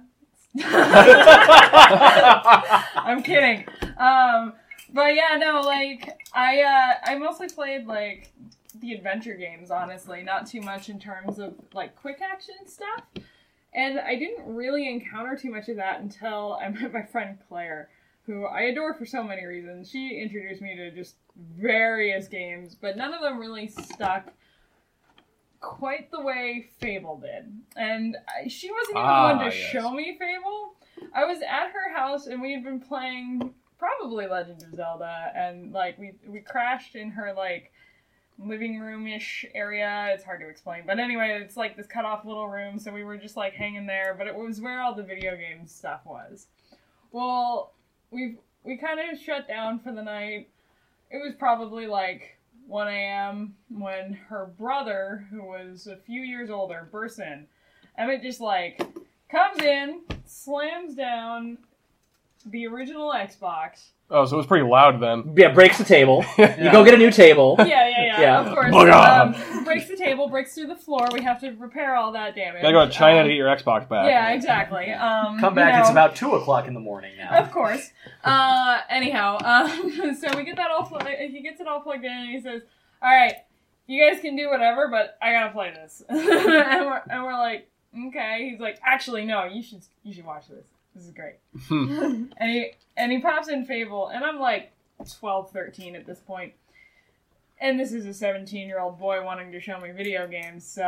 I'm kidding. Um, but yeah, no, like I uh, I mostly played like the adventure games, honestly, not too much in terms of like quick action stuff. And I didn't really encounter too much of that until I met my friend Claire, who I adore for so many reasons. She introduced me to just various games, but none of them really stuck quite the way Fable did. And I, she wasn't even Ah, the one to yes. show me Fable. I was at her house and we had been playing probably Legend of Zelda, and like we we crashed in her like living room-ish area. It's hard to explain, but anyway, it's like this cut off little room, so we were just like hanging there, but it was where all the video game stuff was. Well, we we kind of shut down for the night. It was probably like one a.m. when her brother, who was a few years older, bursts in. Emmett just like comes in, slams down the original Xbox. Oh, so it was pretty loud then. Yeah, breaks the table. You go get a new table. Yeah, yeah, yeah, Yeah. of course. Booyah! Um, breaks the table, breaks through the floor. We have to repair all that damage. Gotta go to China Um, to get your Xbox back. Yeah, exactly. Um, Come you back. It's know, about two o'clock in the morning now. Of course. Uh, anyhow, um, so we get that all. Pl- he gets it all plugged in, and he says, "All right, you guys can do whatever, but I gotta play this." and we're and we're like, "Okay." He's like, "Actually, no. You should you should watch this. This is great." Hmm. and he and he pops in Fable, and I'm like twelve, thirteen at this point. And this is a seventeen-year-old boy wanting to show me video games, so...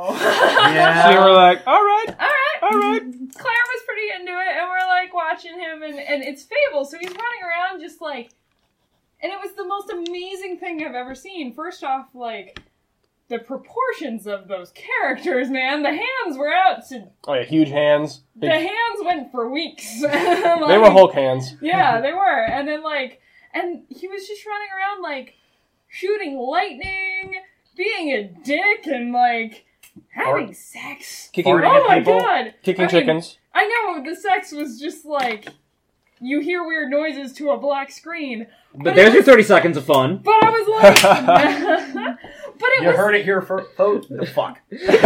Yeah. So you were like, all right, All right. all right. Claire was pretty into it, and we're like watching him, and, and it's Fable, so he's running around just like, and it was the most amazing thing I've ever seen. First off, like the proportions of those characters, man. The hands were out to Oh yeah, huge hands. the Big, hands went for weeks. they Like, were Hulk hands. yeah, they were, and then like, and he was just running around like shooting lightning, being a dick, and like having sex. Kicking, Farting Oh at my people. god! kicking I mean, chickens. I know, the sex was just like, you hear weird noises to a black screen. But there's your thirty seconds of fun. But I was like, but it You was, heard it here first, folks. The fuck.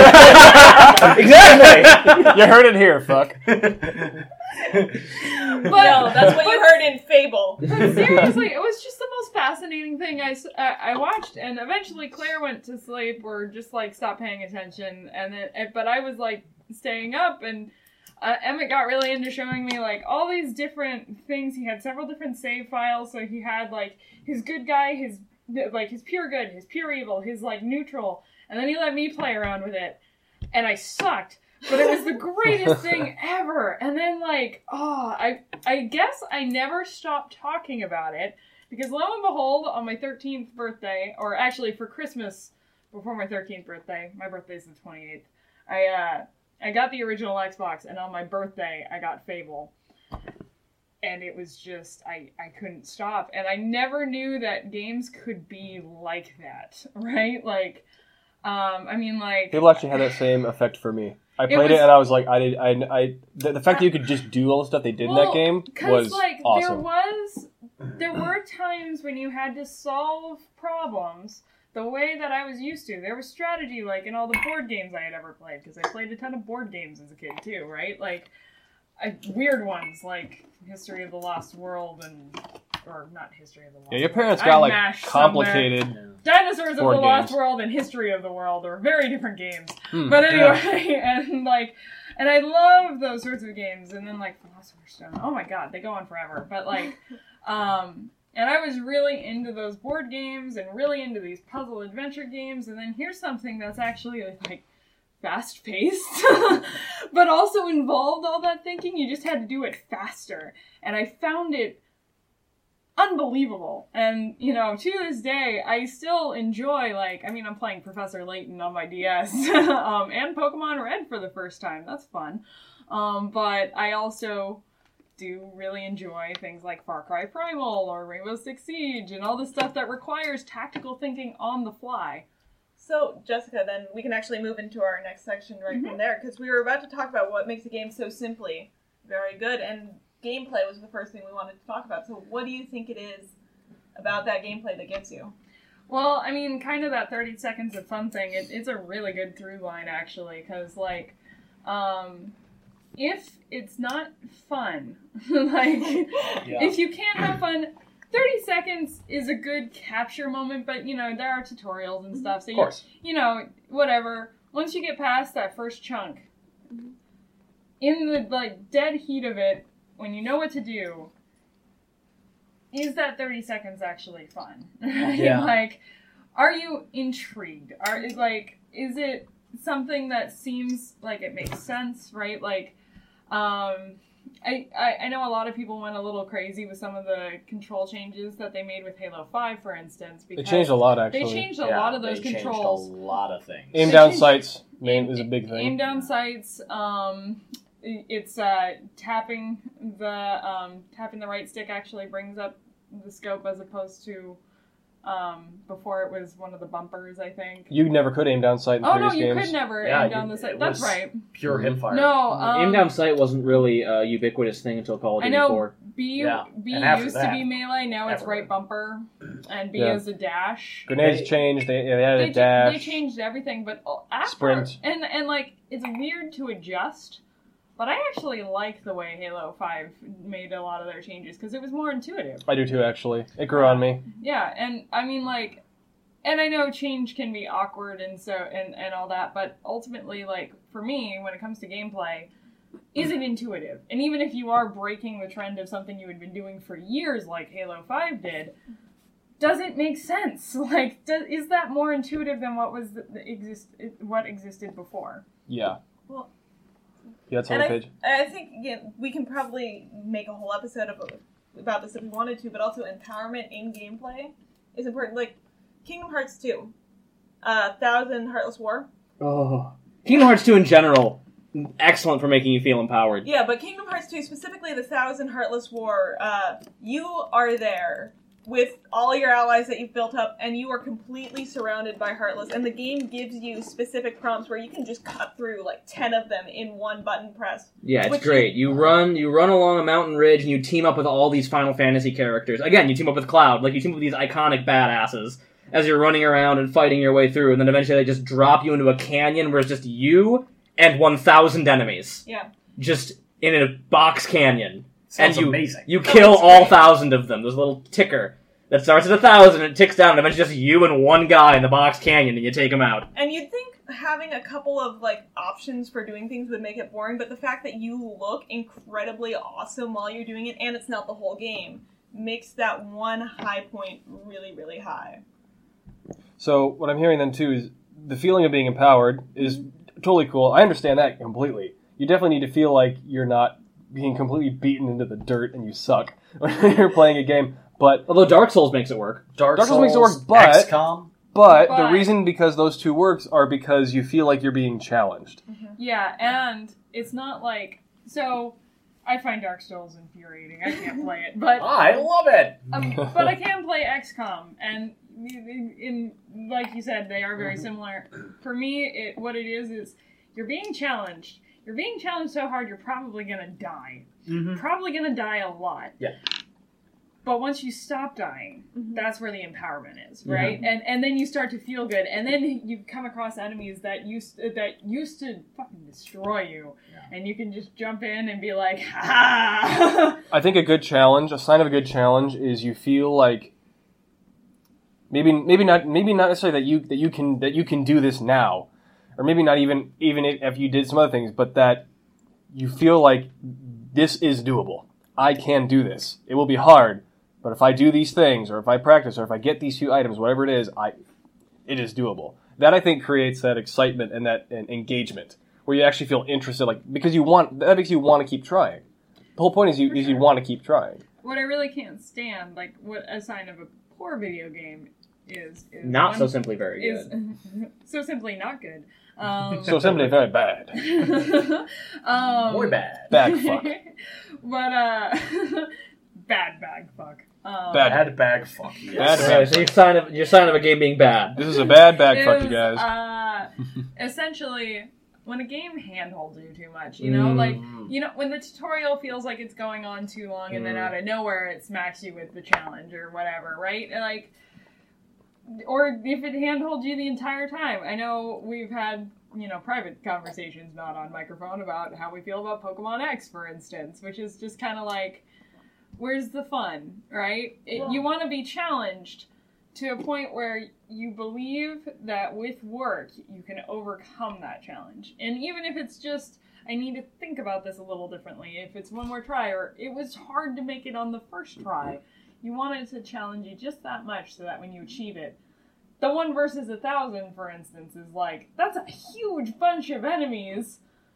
Exactly. You heard it here, fuck. but, No, that's what you heard in Fable. but seriously, it was just the most fascinating thing I, s- uh, I watched, and eventually Claire went to sleep or just like stopped paying attention, and then, and- but I was like staying up, and uh, Emmett got really into showing me like all these different things. He had several different save files, so he had like his good guy, his like his pure good, his pure evil, his like neutral, and then he let me play around with it, and I sucked. But it was the greatest thing ever. And then like, oh, I I guess I never stopped talking about it because lo and behold, on my thirteenth birthday, or actually for Christmas before my thirteenth birthday, my birthday's the twenty-eighth. I uh I got the original Xbox, and on my birthday I got Fable. And it was just, I, I couldn't stop. And I never knew that games could be like that, right? Like, um, I mean, like... People actually had that same effect for me. I It played it, was- and I was like, I did, I, I the, the fact that you could just do all the stuff they did in Well, that game 'cause, was like, there awesome. was, there were times when you had to solve problems the way that I was used to. There was strategy, like, in all the board games I had ever played, because I played a ton of board games as a kid, too, right? Like, I, weird ones, like History of the Lost World and... Or not History of the Lost Yeah, your World. parents I got like mashed somewhere. complicated. Dinosaurs of the board Lost games. World and History of the World are very different games. Hmm. But anyway, and like, and I love those sorts of games. And then like Philosopher's Stone. Oh my god, they go on forever. But like, um, And I was really into those board games and really into these puzzle adventure games, and then here's something that's actually like fast-paced, but also involved all that thinking. You just had to do it faster. And I found it unbelievable. And, you know, to this day, I still enjoy, like, I mean, I'm playing Professor Layton on my D S, um, and Pokemon Red for the first time. That's fun. Um, but I also do really enjoy things like Far Cry Primal or Rainbow Six Siege and all the stuff that requires tactical thinking on the fly. So, Jessica, then we can actually move into our next section right mm-hmm. from there, because we were about to talk about what makes a game so simply very good, and gameplay was the first thing we wanted to talk about. So what do you think it is about that gameplay that gets you? Well, I mean, kind of that thirty seconds of fun thing, it, it's a really good through line, actually, because, like, um, if it's not fun, like, yeah. if you can't have fun, thirty seconds is a good capture moment, but, you know, there are tutorials and stuff, so, of course. You, you know, whatever. Once you get past that first chunk, in the, like, dead heat of it, when you know what to do, is that thirty seconds actually fun? Yeah. Like, are you intrigued? Are is like, is it something that seems like it makes sense, right? Like, um, I, I I know a lot of people went a little crazy with some of the control changes that they made with Halo five, for instance. They changed a lot, actually. They changed a yeah, lot of those they controls. Changed a lot of things. Aim They down changed- sights main is a big thing. Aim down sights. Um, it's uh, tapping the um, tapping the right stick actually brings up the scope as opposed to um, before it was one of the bumpers, I think. You never could aim down sight in Oh no, previous you games. could never Yeah, aim down you- the sight. it That's was right. Pure hipfire. No, um, Aim down sight wasn't really a ubiquitous thing until Call of I Duty know four. B Yeah, B and after used to that, be melee. Now it's everywhere. right bumper, and B Yeah. is a dash. Grenades They- changed. They, they added They, a dash. they changed everything, but after Sprint. and and like it's weird to adjust. But I actually like the way Halo five made a lot of their changes because it was more intuitive. I do too, actually. It grew on me. Yeah, and I mean, like, and I know change can be awkward and so and, and all that, but ultimately, like, for me, when it comes to gameplay, is it intuitive? And even if you are breaking the trend of something you had been doing for years, like Halo five did, does it make sense? Like, does, is that more intuitive than what was the, the exist what existed before? Yeah. Well, Yeah, that's on and the I, page. I think again, we can probably make a whole episode of, about this if we wanted to, but also empowerment in gameplay is important. Like, Kingdom Hearts two, uh, Thousand Heartless War. Oh, Kingdom Hearts two in general, excellent for making you feel empowered. Yeah, but Kingdom Hearts two, specifically the Thousand Heartless War, uh, you are there with all your allies that you've built up, and you are completely surrounded by Heartless, and the game gives you specific prompts where you can just cut through like ten of them in one button press. Yeah, it's Which great. You run, you run along a mountain ridge, and you team up with all these Final Fantasy characters. Again, you team up with Cloud, like you team up with these iconic badasses as you're running around and fighting your way through, and then eventually they just drop you into a canyon where it's just you and one thousand enemies. Yeah. Just in a box canyon. Sounds and you, amazing. You Oh, kill it's all great. thousand of them. There's a little ticker that starts at a thousand and it ticks down, and eventually just you and one guy in the box canyon, and you take him out. And you'd think having a couple of like options for doing things would make it boring, but the fact that you look incredibly awesome while you're doing it, and it's not the whole game, makes that one high point really, really high. So what I'm hearing then too is the feeling of being empowered is totally cool. I understand that completely. You definitely need to feel like you're not being completely beaten into the dirt and you suck when you're playing a game. But Although Dark Souls makes it work. Dark, Dark Souls Souls makes it work, but- X COM. but the But- reason because those two works are because you feel like you're being challenged. Yeah, and it's not like so. I find Dark Souls infuriating. I can't play it, but I love it. um, but I can play X COM, and in, in like you said, they are very similar. For me, it what it is is you're being challenged. You're being challenged so hard, you're probably gonna die. Mm-hmm. Probably gonna die a lot. Yeah. But once you stop dying, Mhm. that's where the empowerment is, right? And and then you start to feel good, and then you come across enemies that used that used to fucking destroy you, Yeah. and you can just jump in and be like, ha! I think a good challenge, a sign of a good challenge, is you feel like maybe maybe not maybe not necessarily that you that you can that you can do this now, or maybe not even even if you did some other things, but that you feel like this is doable. I can do this. It will be hard, But if I do these things, or if I practice, or if I get these few items, whatever it is, I, it is doable. That, I think, creates that excitement and that and engagement, where you actually feel interested, like, because you want, that makes you want to keep trying. The whole point is you, For is you sure. want to keep trying. What I really can't stand, like, what a sign of a poor video game is, is Not one- so simply very is good. so simply not good. Um, So simply very bad. um, Muy bad. Bag fuck. But uh, bad bag fuck. Um, Bad. Bad bag fuck. Yes. Bad Okay, so your sign of your sign of a game being bad. This is a bad bag fuck, is, you guys. Uh, essentially, when a game handholds you too much, you know, Mm. like you know, when the tutorial feels like it's going on too long, and then Mm. out of nowhere it smacks you with the challenge or whatever, right? And, like, or if it handholds you the entire time. I know we've had, you know, private conversations, not on microphone, about how we feel about Pokemon X, for instance, which is just kind of like, where's the fun, right? It, Yeah. You want to be challenged to a point where you believe that with work you can overcome that challenge. And even if it's just, I need to think about this a little differently, if it's one more try, or it was hard to make it on the first try, you want it to challenge you just that much so that when you achieve it, the one versus a thousand, for instance, is like, that's a huge bunch of enemies,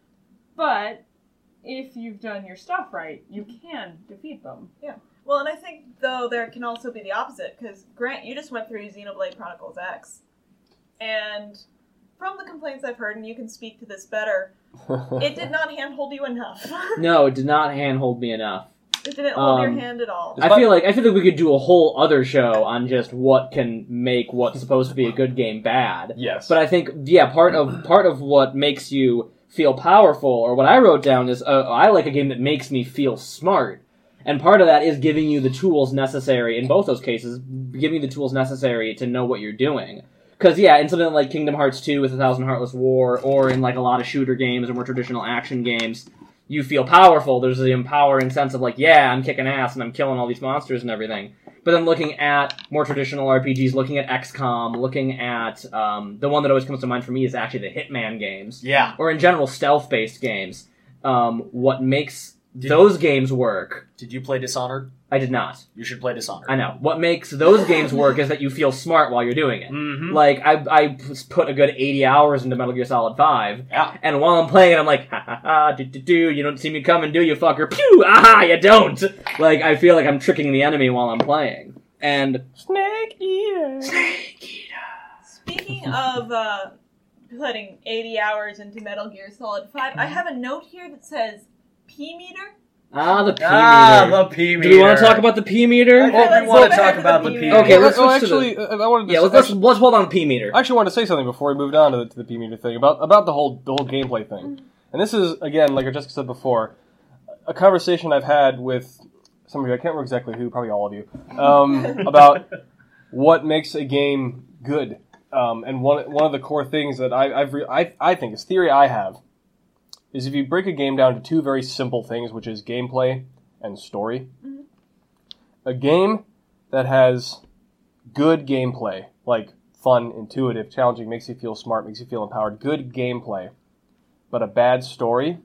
but if you've done your stuff right, you can defeat them. Well, and I think, though, there can also be the opposite, because, Grant, you just went through Xenoblade Chronicles X, and from the complaints I've heard, and you can speak to this better, it did not handhold you enough. No, it did not handhold me enough. It didn't hold Um, your hand at all. I feel like I feel like we could do a whole other show on just what can make what's supposed to be a good game bad. Yes. But I think, yeah, part of part of what makes you feel powerful, or what I wrote down is, uh, I like a game that makes me feel smart. And part of that is giving you the tools necessary, in both those cases, giving you the tools necessary to know what you're doing. Because, yeah, in something like Kingdom Hearts two with A Thousand Heartless War, or in like a lot of shooter games or more traditional action games, you feel powerful. There's the empowering sense of like, yeah, I'm kicking ass and I'm killing all these monsters and everything. But then looking at more traditional R P Gs, looking at X COM, looking at, um, the one that always comes to mind for me is actually the Hitman games. Yeah. Or in general, stealth-based games. Um, what makes Did- those games work... Did you play Dishonored? I did not. You should play Dishonored. I know. What makes those games work is that you feel smart while you're doing it. Mm-hmm. Like, I, I put a good eighty hours into Metal Gear Solid five, Yeah. and while I'm playing it, I'm like, ha ha ha, do do do, you don't see me coming, do you, fucker? Pew! Aha, you don't! Like, I feel like I'm tricking the enemy while I'm playing. And... Snake Eater. Speaking of uh, putting eighty hours into Metal Gear Solid five, I have a note here that says P-meter. Ah, the P-meter. Ah, the P-meter. Do we want to talk about the P-meter? I think let's we want go to talk back to about the the P-meter. P-meter. Okay, let's oh, switch to actually, uh, I wanted to Yeah, let's, let's, let's hold on P-meter. I actually wanted to say something before we moved on to the, to the P-meter thing about about the whole the whole gameplay thing. And this is, again, like Jessica said before, a conversation I've had with some of you, I can't remember exactly who, probably all of you, um, about what makes a game good. Um, and one one of the core things that I, I've re- I, I think is theory I have is if you break a game down to two very simple things, which is gameplay and story. Mhm. A game that has good gameplay, like fun, intuitive, challenging, makes you feel smart, makes you feel empowered, good gameplay, but a bad story,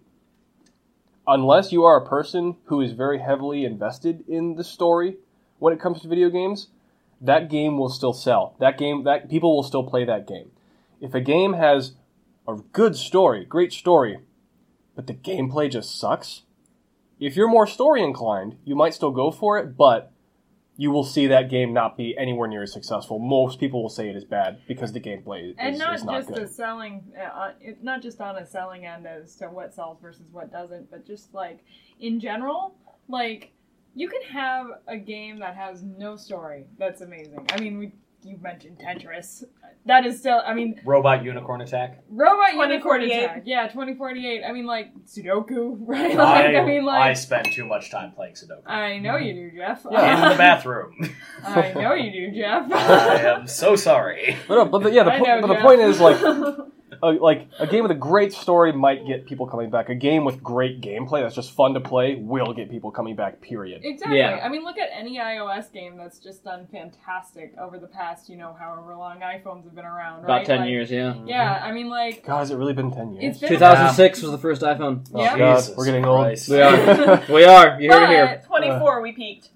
unless you are a person who is very heavily invested in the story when it comes to video games, that game will still sell. That game, that people will still play that game. If a game has a good story, great story, but the gameplay just sucks, if you're more story inclined, you might still go for it, but you will see that game not be anywhere near as successful. Most people will say it is bad because the gameplay is, And not is not just good. a selling, uh, it, not just on a selling end as to what sells versus what doesn't, but just like in general, like you can have a game that has no story that's amazing. I mean, we you mentioned Tetris, that is still, I mean, Robot Unicorn Attack. Robot twenty Unicorn forty-eight. Attack, yeah, twenty forty-eight. I mean, like Sudoku, right? Like, I, I mean, I like spend too much time playing Sudoku. I know you do, Jeff. In the bathroom. I know you do, Jeff. I am so sorry. But, no, but the, yeah, the, I po- know, but the Jeff. point is, like, uh, like a game with a great story might get people coming back. A game with great gameplay that's just fun to play will get people coming back. Period. Exactly. Yeah. I mean, look at any iOS game that's just done fantastic over the past, you know, however long iPhones have been around, right? About ten Like, years, yeah. Yeah, I mean, like, God, has it really been ten years? it's been two thousand six was the first iPhone. Oh Yeah. God, Jesus we're getting Christ. We are. We are. You heard it here. twenty-four, we peaked.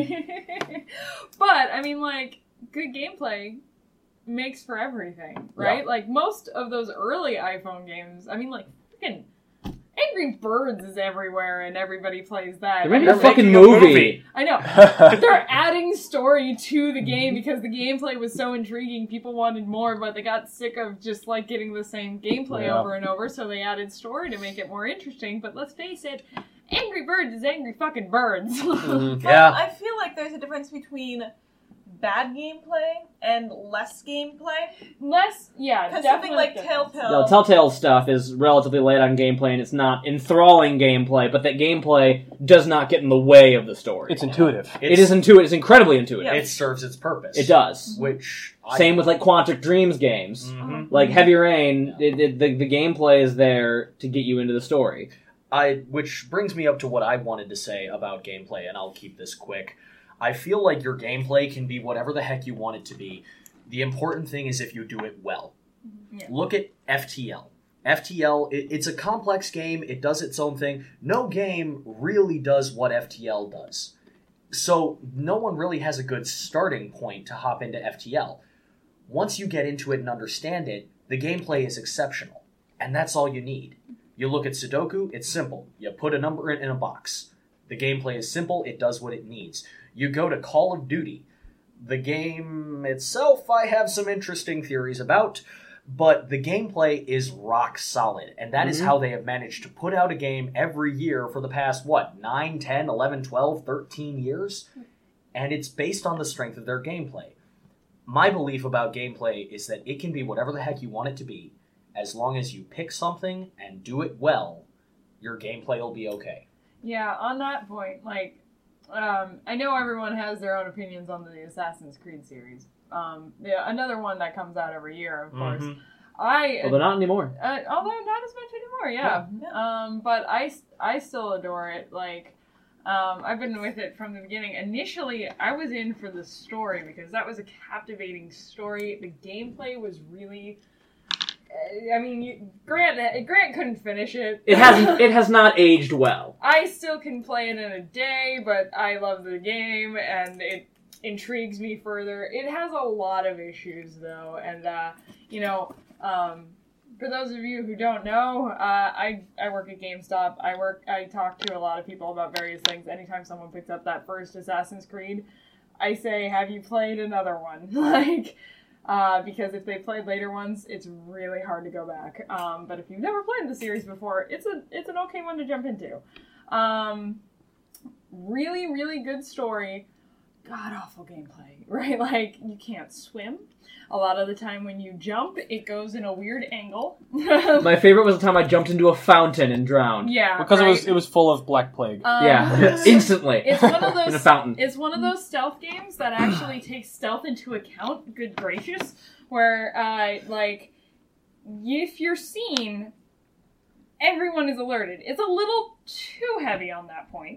But, I mean, like, good gameplay makes for everything, right? Yeah. Like, most of those early iPhone games, I mean, like, freaking Angry Birds is everywhere and everybody plays that. They're making I a mean, fucking making a movie. movie. I know. They're adding story to the game because the gameplay was so intriguing. People wanted more, but they got sick of just like getting the same gameplay Yeah. over and over, so they added story to make it more interesting. But let's face it, Angry Birds is angry fucking birds. Mhm. Yeah. I feel like there's a difference between bad gameplay and less gameplay. Less, yeah, Because definitely. something like different. Telltale. No, Telltale stuff is relatively light on gameplay, and it's not enthralling gameplay, but that gameplay does not get in the way of the story. It's intuitive. it is intuitive. It's incredibly intuitive. Yeah. It serves its purpose. It does. Which I, Same with like Quantic Dreams games. Mhm. Like Heavy Rain, it, it, the, the gameplay is there to get you into the story. I, which brings me up to what I wanted to say about gameplay, and I'll keep this quick. I feel like your gameplay can be whatever the heck you want it to be. The important thing is if you do it well. Yeah. Look at F T L. F T L, it, it's a complex game. It does its own thing. No game really does what F T L does. So no one really has a good starting point to hop into F T L. Once you get into it and understand it, the gameplay is exceptional. And that's all you need. You look at Sudoku, it's simple. You put a number in, in a box. The gameplay is simple, it does what it needs. You go to Call of Duty. The game itself, I have some interesting theories about, but the gameplay is rock solid. And that is Mhm. how they have managed to put out a game every year for the past, what, nine, ten, eleven, twelve, thirteen years? And it's based on the strength of their gameplay. My belief about gameplay is that it can be whatever the heck you want it to be. As long as you pick something and do it well, your gameplay will be okay. Yeah, on that point, like, um, I know everyone has their own opinions on the Assassin's Creed series. Um, yeah, another one that comes out every year, of course. Mhm. I Although not anymore. Uh, although not as much anymore, yeah. Um, but I, I still adore it. Like, um, I've been with it from the beginning. Initially, I was in for the story because that was a captivating story. The gameplay was really. uh, I mean, you, Grant Grant couldn't finish it. It hasn't. It has not aged well. I still can play it in a day, but I love the game and it intrigues me further. It has a lot of issues though, and uh, you know, um, for those of you who don't know, uh, I I work at GameStop. I work. I talk to a lot of people about various things. Anytime someone picks up that first Assassin's Creed, I say, "Have you played another one?" like. Uh, because if they played later ones, it's really hard to go back. Um, but if you've never played the series before, it's a it's an okay one to jump into. Um, really, really good story. God awful gameplay, right? Like you can't swim. A lot of the time when you jump, it goes in a weird angle. My favorite was the time I jumped into a fountain and drowned. yeah, Because it was right? it was full of Black Plague. Um, Yeah, instantly. It's one of those. In a fountain. It's one of those stealth games that actually takes stealth into account. Good gracious, where uh, like if you're seen, everyone is alerted. It's a little too heavy on that point,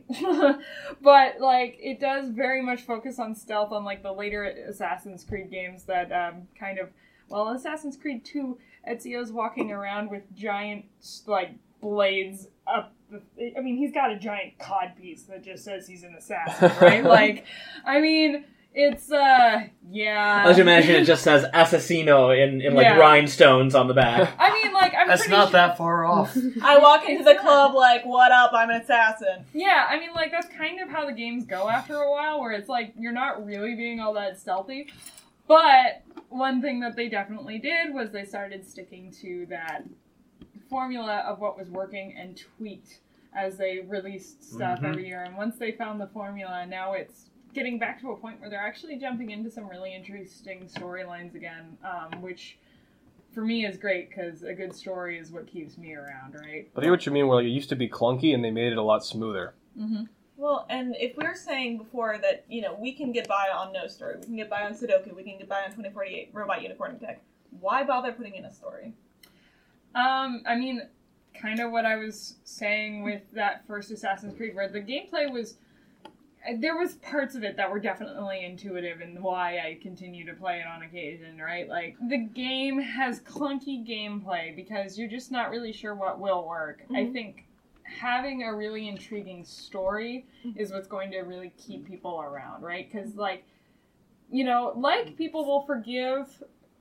but like it does very much focus on stealth. On like the later Assassin's Creed games that um, kind of well, Assassin's Creed two, Ezio's walking around with giant like blades up. I mean, he's got a giant cod piece that just says he's an assassin, right? Like, I mean, it's, uh, yeah. I just imagine it just says Assassino in, in like Yeah. rhinestones on the back. I mean, like, I'm That's pretty not sure- that far off. I walk into the club like, what up, I'm an assassin. Yeah, I mean, like, that's kind of how the games go after a while, where it's like, you're not really being all that stealthy. But one thing that they definitely did was they started sticking to that formula of what was working and tweaked as they released stuff Mhm. every year. And once they found the formula, now it's getting back to a point where they're actually jumping into some really interesting storylines again, um, which for me is great because a good story is what keeps me around, right? But I hear what you mean, where like, it used to be clunky and they made it a lot smoother. Mm-hmm. Well, and if we were saying before that, you know, we can get by on no story, we can get by on Sudoku, we can get by on twenty forty-eight, Robot Unicorn Tech, why bother putting in a story? Um, I mean, kind of what I was saying with that first Assassin's Creed, where the gameplay was... There was parts of it that were definitely intuitive and why I continue to play it on occasion, right? Like, the game has clunky gameplay because you're just not really sure what will work. Mm-hmm. I think having a really intriguing story is what's going to really keep people around, right? Because, like, you know, like people will forgive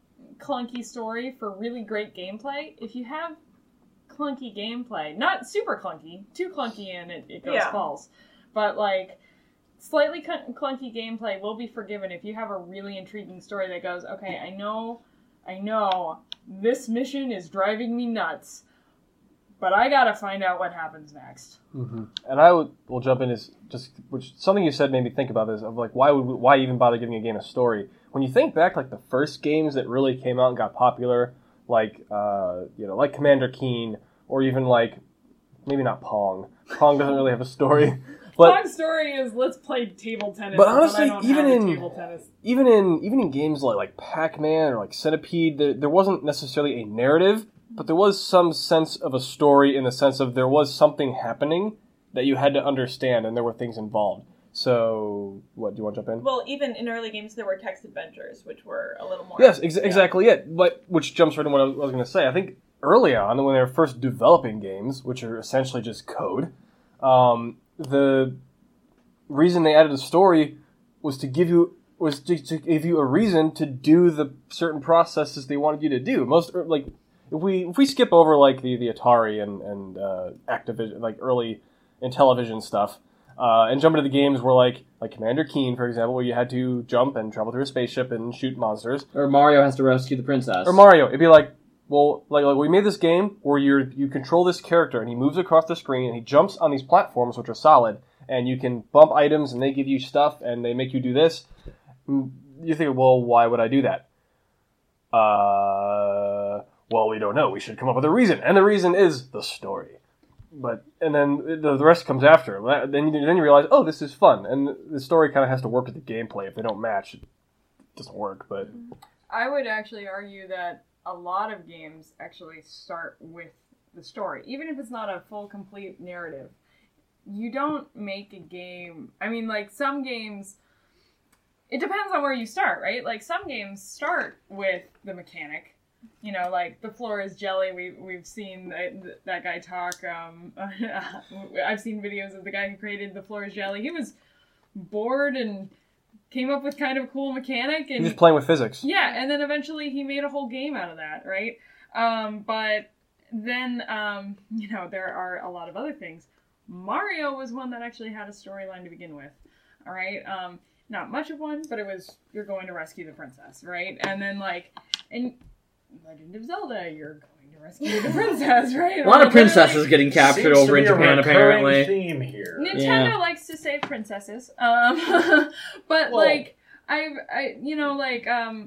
clunky story for really great gameplay. If you have clunky gameplay, not super clunky, too clunky and it, it goes Yeah. false, but, like... Slightly clunky gameplay will be forgiven if you have a really intriguing story that goes, okay, I know, I know, this mission is driving me nuts, but I gotta find out what happens next. Mm-hmm. And I would, will jump in is just, which something you said made me think about this, of like, why would we, why even bother giving a game a story? When you think back, like the first games that really came out and got popular, like, uh, you know, like Commander Keen, or even like, maybe not Pong. Pong doesn't really have a story. But, My story is let's play table tennis. But honestly, I don't even have in table tennis. even in even in games like like Pac-Man or like Centipede, there, there wasn't necessarily a narrative, but there was some sense of a story in the sense of there was something happening that you had to understand, and there were things involved. So, what do you want to jump in? Well, even in early games, there were text adventures, which were a little more. Yes, ex- yeah. exactly it. But which jumps right in what I was, was going to say. I think early on, when they were first developing games, which are essentially just code, um, the reason they added a story was to give you was to, to give you a reason to do the certain processes they wanted you to do. Most like if we if we skip over like the, the Atari and and uh, Activision, like early Intellivision stuff, uh, and jump into the games where like like Commander Keen, for example, where you had to jump and travel through a spaceship and shoot monsters, Or Mario has to rescue the princess. or Mario, it'd be like. Well, like, like we made this game where you you control this character and he moves across the screen and he jumps on these platforms which are solid and you can bump items and they give you stuff and they make you do this. You think, well, why would I do that? Uh, well, we don't know. We should come up with a reason, and the reason is the story. But and then the, the rest comes after. Then you, then you realize, oh, this is fun, and the story kind of has to work with the gameplay. If they don't match, it doesn't work. But I would actually argue that a lot of games actually start with the story, even if it's not a full, complete narrative. You don't make a game... I mean, like, some games... It depends on where you start, right? Like, some games start with the mechanic. You know, like, the floor is jelly. We, we've seen that, that guy talk. Um, I've seen videos of the guy who created the floor is jelly. He was bored and... came up with kind of a cool mechanic. And he was playing with physics. Yeah, and then eventually he made a whole game out of that, right? Um, but then, um, you know, there are a lot of other things. Mario was one that actually had a storyline to begin with, all right? Um, not much of one, but it was, you're going to rescue the princess, right? And then, like, in Legend of Zelda, you're going to rescue the princess, right? A lot of Or princesses literally- getting captured Seems to over in be a Japan, recurring apparently. theme here. Nintendo Yeah. likes to save princesses, um, but Well- like I've, I, you know, like um,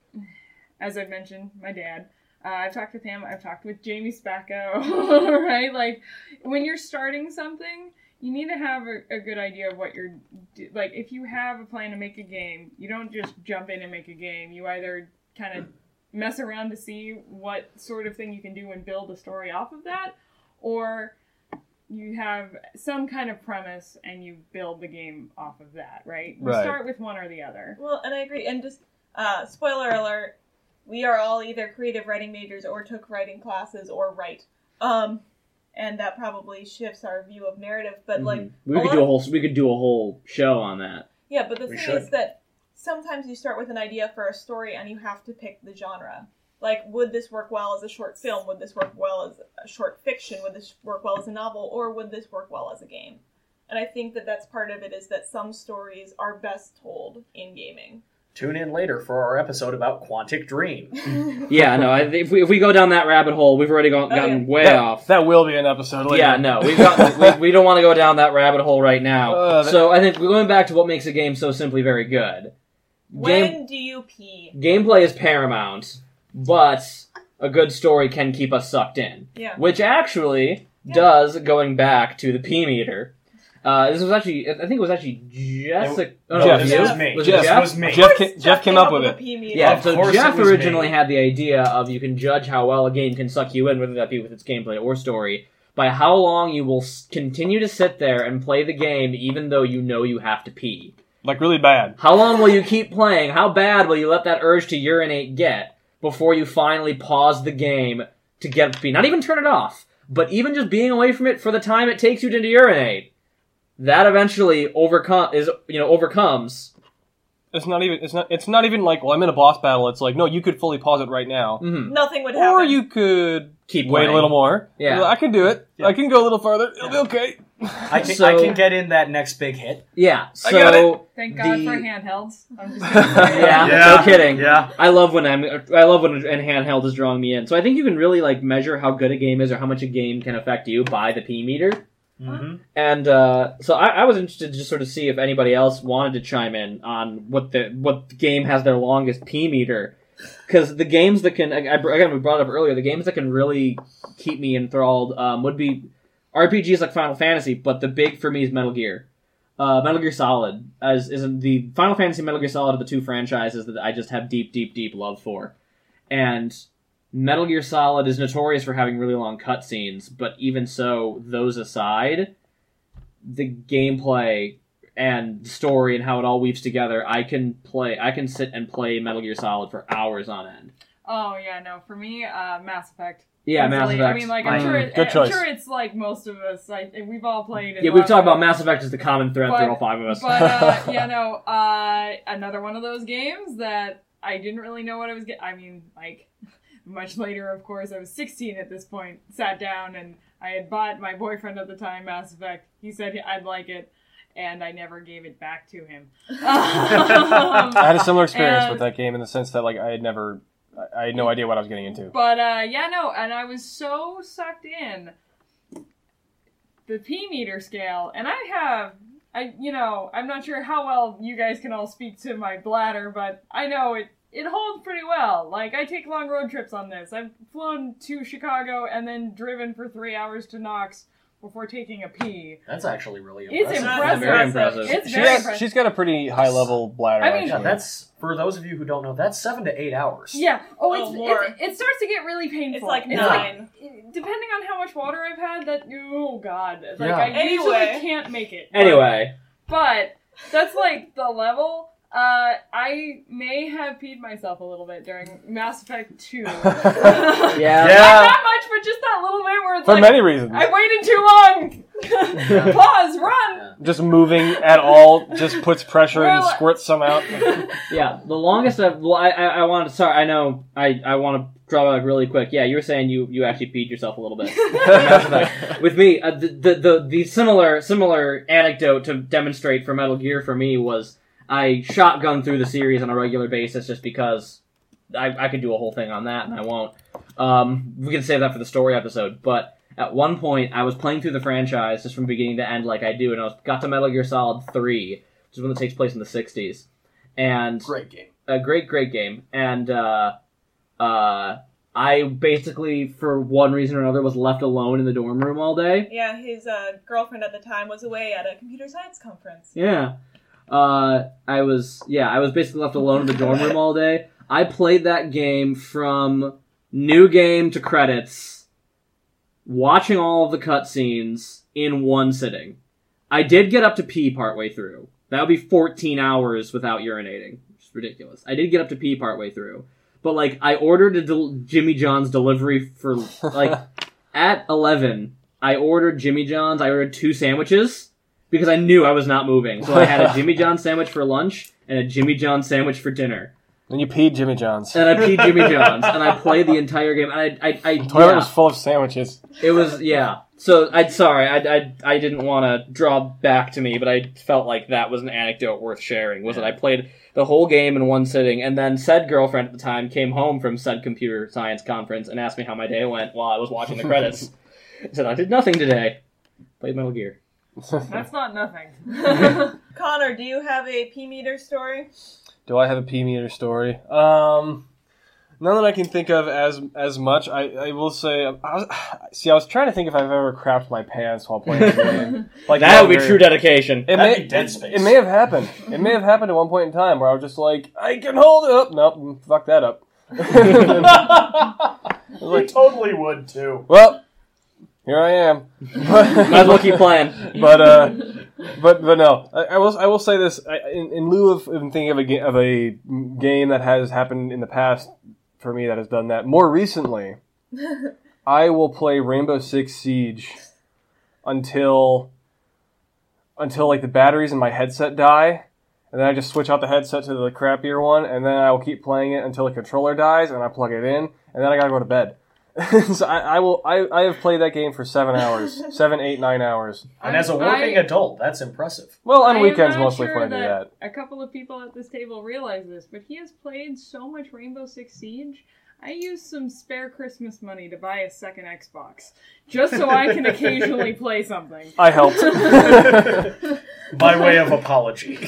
as I've mentioned, my dad. Uh, I've talked with him. I've talked with Jamie Spacco, right? Like when you're starting something, you need to have a, a good idea of what you're do- like. If you have a plan to make a game, you don't just jump in and make a game. You either kind of mess around to see what sort of thing you can do and build a story off of that, or you have some kind of premise and you build the game off of that, right? You Right. start with one or the other. Well, and I agree. And just uh, spoiler alert: we are all either creative writing majors or took writing classes or write. Um, and that probably shifts our view of narrative. But like, Mhm. we a could lot do a of- whole we could do a whole show on that. yeah. But the We thing should. is that sometimes you start with an idea for a story and you have to pick the genre. Like, would this work well as a short film? Would this work well as a short fiction? Would this work well as a novel? Or would this work well as a game? And I think that that's part of it, is that some stories are best told in gaming. Tune in later for our episode about Quantic Dream. Yeah, no. I, if we if we go down that rabbit hole, we've already gone, Oh, gotten yeah. way that, off. That will be an episode later. Yeah, no, we've got, we, we don't want to go down that rabbit hole right now. Uh, that- so I think we're going back to what makes a game so simply very good. When Game, do you pee? gameplay is paramount, but a good story can keep us sucked in. Yeah. Which actually Yeah. does, going back to the P meter, Uh, this was actually, I think it was actually Jessica. Oh, no, Jeff. was This you? was me. Was it Jeff. Jeff? was me. Jeff, ca- Jeff came up with a it. P meter. Yeah, Of so course Jeff it was originally me. had the idea of you can judge how well a game can suck you in, whether that be with its gameplay or story, by how long you will s- continue to sit there and play the game even though you know you have to pee. Like, really bad. How long will you keep playing? How bad will you let that urge to urinate get before you finally pause the game to get to pee? Not even turn it off, but even just being away from it for the time it takes you to urinate. That eventually overcome is you know overcomes. It's not even. It's not. It's not even like. Well, I'm in a boss battle. It's like, no, you could fully pause it right now, Mm-hmm. Nothing would happen. or you could Keep wait playing. a little more. Yeah. I can do it. Yeah. I can go a little further. It'll be okay. I can, So- I can get in that next big hit. Yeah. I got So Thank God the- for handhelds. I'm just gonna say. Yeah, no kidding. Yeah. I love when I'm. I love when an handheld is drawing me in. So I think you can really like measure how good a game is or how much a game can affect you by the P meter. Mm-hmm. And uh, so I, I was interested to just sort of see if anybody else wanted to chime in on what the what game has their longest P meter, because the games that can I, I, again we brought it up earlier, the games that can really keep me enthralled um, would be R P Gs like Final Fantasy, but the big for me is Metal Gear. Uh, Metal Gear Solid as is the Final Fantasy and Metal Gear Solid are the two franchises that I just have deep, deep, deep love for, and Metal Gear Solid is notorious for having really long cutscenes, but even so, those aside, the gameplay and story and how it all weaves together, I can play. I can sit and play Metal Gear Solid for hours on end. Oh yeah, no. For me, uh, Mass Effect. Yeah, Mass Easily. Effect. I mean, like I'm Mm, sure. It, good I'm choice. sure it's like most of us. Like we've all played it. Yeah, we've talked about Mass Effect as the common thread But- through all five of us. But uh, yeah, no. Uh, another one of those games that I didn't really know what I was getting. I mean, like much later, of course. I was sixteen at this point. Sat down and I had bought my boyfriend at the time Mass Effect. He said I'd like it, and I never gave it back to him. Um, I had a similar experience And- with that game in the sense that like I had never. I- I had no idea what I was getting into. But uh, yeah, no, and I was so sucked in the P meter scale, and I have, I you know, I'm not sure how well you guys can all speak to my bladder, but I know it it holds pretty well. Like I take long road trips on this. I've flown to Chicago and then driven for three hours to Knox before taking a pee. That's actually really It's impressive. impressive. Very impressive. It's She very has, impressive. she's got a pretty high level bladder. I mean- Yeah, actually. that's for those of you who don't know. That's seven to eight hours. Yeah. Oh, Oh, it's, Lord. it's it starts to get really painful. It's like like, nine. depending on how much water I've had, that oh god, like Yeah. I usually Anyway. can't make it. Anyway, But that's like the level. Uh, I may have peed myself a little bit during Mass Effect two. Not yeah. Yeah. much, but just that little bit where it's For like, many reasons. I waited too long. Pause, run. Just moving at all just puts pressure and Well- squirts some out. Yeah, the longest I've. Well, I, I, I wanted. Sorry, I know. I, I want to draw back really quick. Yeah, you were saying you, you actually peed yourself a little bit. Mass Effect. With me, uh, the, the the the similar similar anecdote to demonstrate for Metal Gear for me was I shotgun through the series on a regular basis just because I I could do a whole thing on that and I won't. Um, we can save that for the story episode. But at one point, I was playing through the franchise just from beginning to end, like I do, and I was, got to Metal Gear Solid three, which is one that takes place in the sixties, and Great game. a great, great game. And uh, uh, I basically, for one reason or another, was left alone in the dorm room all day. Yeah, his uh, girlfriend at the time was away at a computer science conference. Yeah. Uh, I was, yeah, I was basically left alone in the dorm room all day. I played that game from new game to credits, watching all of the cutscenes in one sitting. I did get up to pee partway through. That would be fourteen hours without urinating. Which is ridiculous. I did get up to pee partway through. But, like, I ordered a del- Jimmy John's delivery for, like, at eleven, I ordered Jimmy John's. I ordered two sandwiches because I knew I was not moving. So I had a Jimmy John's sandwich for lunch and a Jimmy John's sandwich for dinner. Then you peed Jimmy John's. And I peed Jimmy John's, and I played the entire game. And I, I, I, The toilet yeah, was full of sandwiches. it was, yeah. So I, sorry, I, I, I didn't want to draw back to me, but I felt like that was an anecdote worth sharing. Was that I played the whole game in one sitting, and then said girlfriend at the time came home from said computer science conference and asked me how my day went while I was watching the credits. I said I did nothing today. Played Metal Gear. That's not nothing. Connor, do you have a P meter story? Do I have a P meter story? Um, None that I can think of as as much. I, I will say, I was, see, I was trying to think if I've ever crapped my pants while playing the game. Like That would be very- true dedication. It That'd may, be Dead it- Space. It may have happened. It may have happened at one point in time where I was just like, I can hold it up. Nope, fuck that up. We totally would too. Well, here I am. Might as well keep playing. but uh, but but no, I, I will I will say this I, in, in lieu of, of thinking of a ga- of a game that has happened in the past for me that has done that. More recently, I will play Rainbow Six Siege until until like the batteries in my headset die, and then I just switch out the headset to the crappier one, and then I will keep playing it until the controller dies, and I plug it in, and then I gotta go to bed. so I, I will. I, I have played that game for seven hours, seven, eight, nine hours. And as a working I- adult, that's impressive. Well, on I am weekends not mostly sure when I do that. A couple of people at this table realize this, but he has played so much Rainbow Six Siege. I used some spare Christmas money to buy a second Xbox, just so I can occasionally play something. I helped. By way of apology.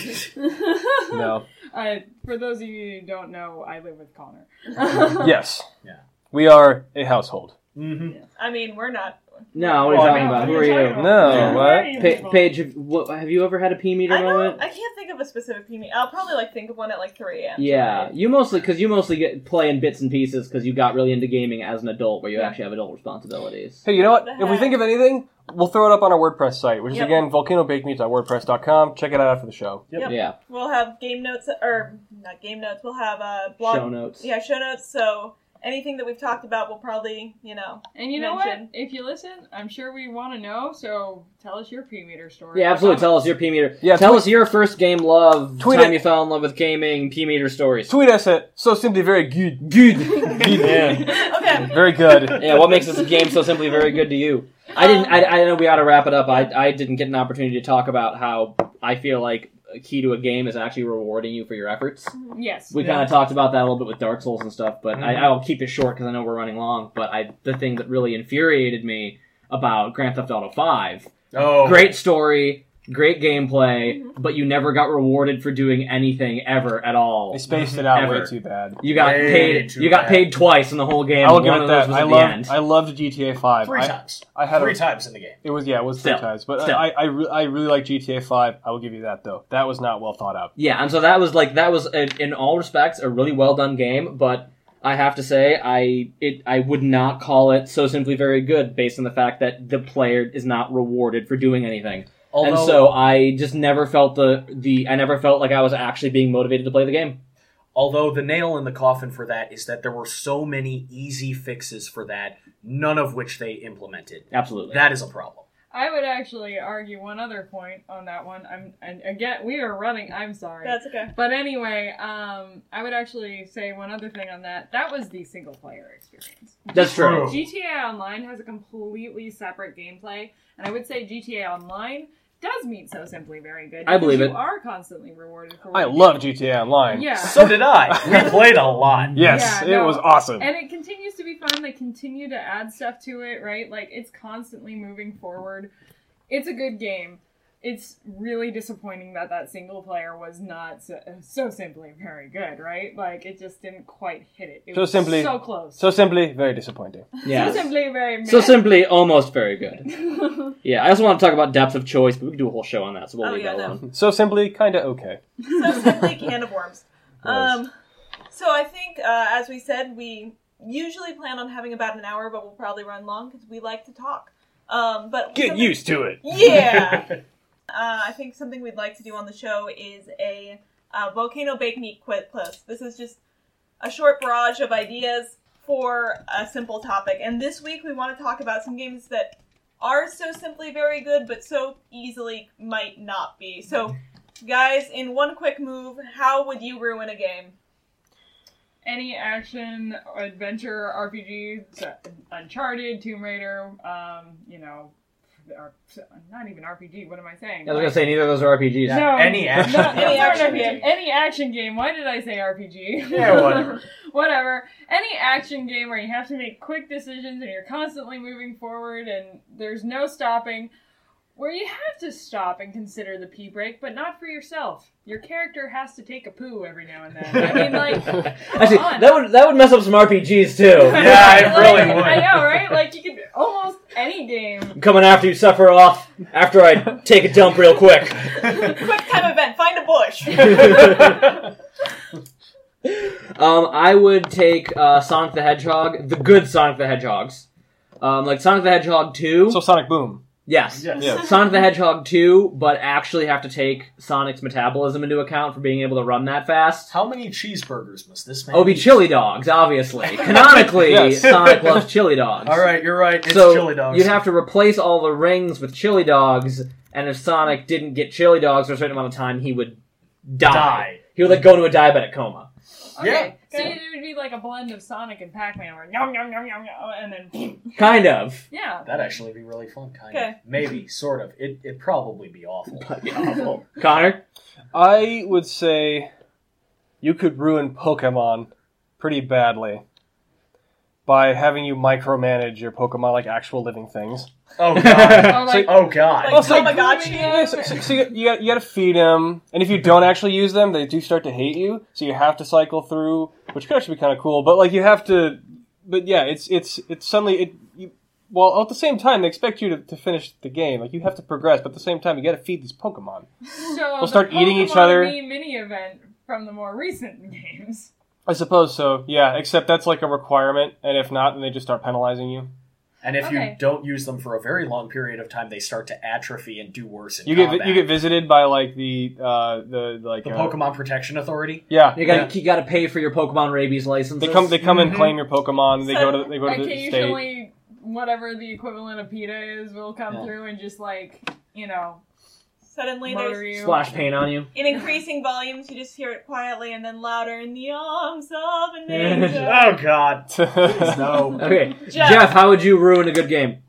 No. Uh, for those of you who don't know, I live with Connor. Yes. Yeah. We are a household. Mm-hmm. I mean, we're not. No, what are you Well, I talking mean, about? Who are talking you? about? No, Yeah. what? Who are you Pa- people? Paige, have, what, have you ever had a P meter I don't. moment? I can't think of a specific P M. I'll probably like think of one at like three a.m. Yeah, tonight. you mostly because you mostly get play in bits and pieces because you got really into gaming as an adult, where you Yeah. actually have adult responsibilities. Hey, you know what? What the If we heck? think of anything, we'll throw it up on our WordPress site, which is Yep. again volcano baked meat dot wordpress dot com. Check it out after the show. Yep. Yeah, We'll have game notes, or not game notes. We'll have a blog. show notes. Yeah, show notes. So anything that we've talked about, we'll probably, you know. And you know Mention. what? If you listen, I'm sure we want to know, so tell us your P-meter story. Yeah, absolutely. Tell us your P meter. Yeah, tell tweet- us your first game love, Tweet time it. you fell in love with gaming, P meter stories. Tweet us at so simply very good. Good. Yeah. Okay. Very good. Yeah, what makes this game so simply very good to you? I didn't. I, I know we ought to wrap it up. I I didn't get an opportunity to talk about how I feel like a key to a game is actually rewarding you for your efforts. Yes. We Yeah. kind of talked about that a little bit with Dark Souls and stuff, but I, Mhm. I'll keep it short because I know we're running long. But I, the thing that really infuriated me about Grand Theft Auto five, Oh. great story, great gameplay, but you never got rewarded for doing anything ever at all. They spaced it out way Ever. too bad. You got Way paid. too You got bad. paid twice in the whole game. I will One give of it those that. was I at the loved. end. I loved G T A five. Three I, times. I had Three a, times in the game. It was yeah, it was three Still. times, but Still. I I, re- I really like G T A five. I will give you that though. That was not well thought out. Yeah, and so that was like that was a, in all respects a really well done game, but I have to say I it I would not call it so simply very good based on the fact that the player is not rewarded for doing anything. Although, and so I just never felt the the I never felt like I was actually being motivated to play the game. although the nail in the coffin for that is that there were so many easy fixes for that, none of which they implemented. Absolutely. That is a problem. I would actually argue one other point on that one. I'm and again we are running. I'm sorry. That's okay. But anyway, um, I would actually say one other thing on that. That was the single player experience. That's true. True. G T A Online has a completely separate gameplay, and I would say G T A Online does meet so simply very good. I believe because it. You are constantly rewarded for. I what you love do. G T A Online. Yeah. So did I. We played a lot. Yes, Yeah, it no. was awesome. And it continues to be fun. They continue to add stuff to it, right? Like, it's constantly moving forward. It's a good game. It's really disappointing that that single player was not so, so simply very good, right? Like, it just didn't quite hit it. It So was simply- so close. So simply, very disappointing. Yeah. So simply very So meh. simply almost very good. Yeah, I also want to talk about depth of choice, but we can do a whole show on that, so we'll Oh, leave yeah, that no. alone. So simply, kind of okay. So simply can of worms. Yes. Um, so I think, uh, as we said, we usually plan on having about an hour, but we'll probably run long because we like to talk. Um, but Get something- used to it. Yeah. Uh, I think something we'd like to do on the show is a uh, Volcano Bake Meat Quit Plus. This is just a short barrage of ideas for a simple topic. And this week we want to talk about some games that are so simply very good, but so easily might not be. So, guys, in one quick move, how would you ruin a game? Any action, adventure, R P G, so Uncharted, Tomb Raider, um, you know, or, not even R P G, what am I saying? I was gonna say neither of those are R P Gs. No, Any action. No, Any any action action game. game. Any action game. Why did I say R P G? Yeah, whatever. Whatever. Any action game where you have to make quick decisions and you're constantly moving forward and there's no stopping. where you have to stop and consider the pee break, but not for yourself. Your character has to take a poo every now and then. I mean, like, Actually, come on. that would that would mess up some R P Gs too. Yeah, it Like, really would. I know, right? Like, you could almost any game. I'm coming after you, Sephiroth, after I take a dump real quick. Quick time event. Find a bush. um, I would take uh, Sonic the Hedgehog, the good Sonic the Hedgehogs. Um, like Sonic the Hedgehog two. So Sonic Boom. Yes. Yes. Yeah. Sonic the Hedgehog two, but actually have to take Sonic's metabolism into account for being able to run that fast. How many cheeseburgers must this man Oh, be eat? chili dogs, obviously. Canonically, Yes. Sonic loves chili dogs. All right, you're right. It's so chili dogs. you'd have to replace all the rings with chili dogs, and if Sonic didn't get chili dogs for a certain amount of time, he would die. die. He would like go into a diabetic coma. Okay, Yeah. so it would be like a blend of Sonic and Pac-Man, where yum yum yum yum yum, and then Kind of. yeah. That'd actually be really fun, kind Okay. of. Maybe, sort of. It, it'd probably be awful. That'd be awful. Connor? I would say you could ruin Pokemon pretty badly by having you micromanage your Pokemon like actual living things. Oh, God. Oh, like, oh, God. Like Also, Tamagotchi. Yeah, so, so, so you, you, got, you got to feed them, and if you don't actually use them, they do start to hate you. So you have to cycle through, which could actually be kind of cool. But like you have to, but yeah, it's it's it's suddenly it. You, well, at the same time, they expect you to, to finish the game. Like you have to progress, but at the same time, you got to feed these Pokemon. So We'll start the eating each Pokemon other. Me mini event from the more recent games. I suppose so. Yeah, except that's like a requirement, and if not, then they just start penalizing you. And if Okay. you don't use them for a very long period of time, they start to atrophy and do worse in You combat. get you get visited by like the uh, the like the uh, Pokemon Protection Authority. Yeah, You gotta, yeah. you gotta pay for your Pokemon rabies licenses. They come they come and Mhm. claim your Pokemon. They So, go to they go to the state. Occasionally, whatever the equivalent of PETA is will come Yeah. through and just like, you know, Suddenly, murder there's you. Splash paint on you. in increasing volumes. You just hear it quietly, and then louder in the arms of an angel. Oh, God. No. Okay. Jeff. Jeff, how would you ruin a good game?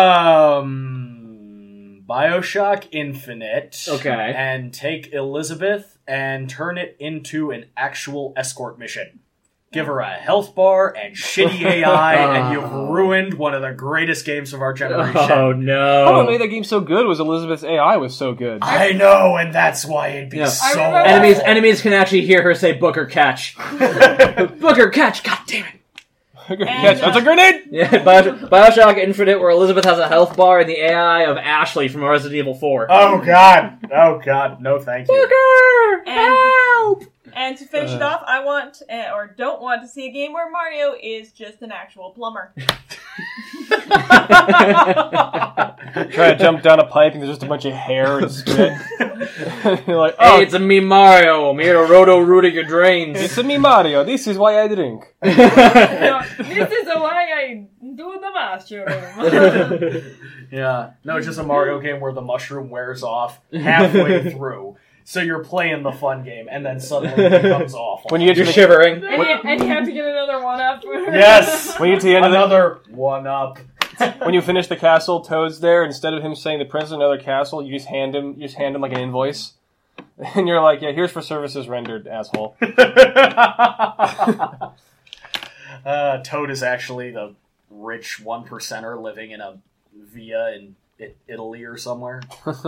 Um, Bioshock Infinite. Okay. And take Elizabeth and turn it into an actual escort mission. Give her a health bar and shitty A I, and you've ruined one of the greatest games of our generation. Oh Oh, what no. made that game so good was Elizabeth's A I was so good. I know, and that's why it'd be Yeah. so I remember- Enemies awful. enemies can actually hear her say Booker catch. Booker catch, god damn it. Yes, that's uh, a grenade! Yeah, Bioshock, Bioshock Infinite where Elizabeth has a health bar and the A I of Ashley from Resident Evil four. Oh, God. Oh, God. No, thank you. Booker! And- Help! And to finish it Uh. off, I want, uh, or don't want to see a game where Mario is just an actual plumber. Try to jump down a pipe and there's just a bunch of hair and spit. You're like, Hey, oh, it's a me Mario. I'm here to roto-root your drains. it's a me Mario. This is why I drink. You know, this is why I do the mushroom. Yeah. No, it's just a Mario game where the mushroom wears off halfway through. So you're playing the fun game, and then suddenly it becomes awful. When you get to You're the, shivering. and, you, and you have to get another one up. Yes! when you get to the end of the, Another one up. when you finish the castle, Toad's there. Instead of him saying the prince of another castle, you just hand him you just hand him like an invoice, and you're like, yeah, here's for services rendered, asshole. uh, Toad is actually the rich one percenter living in a villa in I- Italy or somewhere.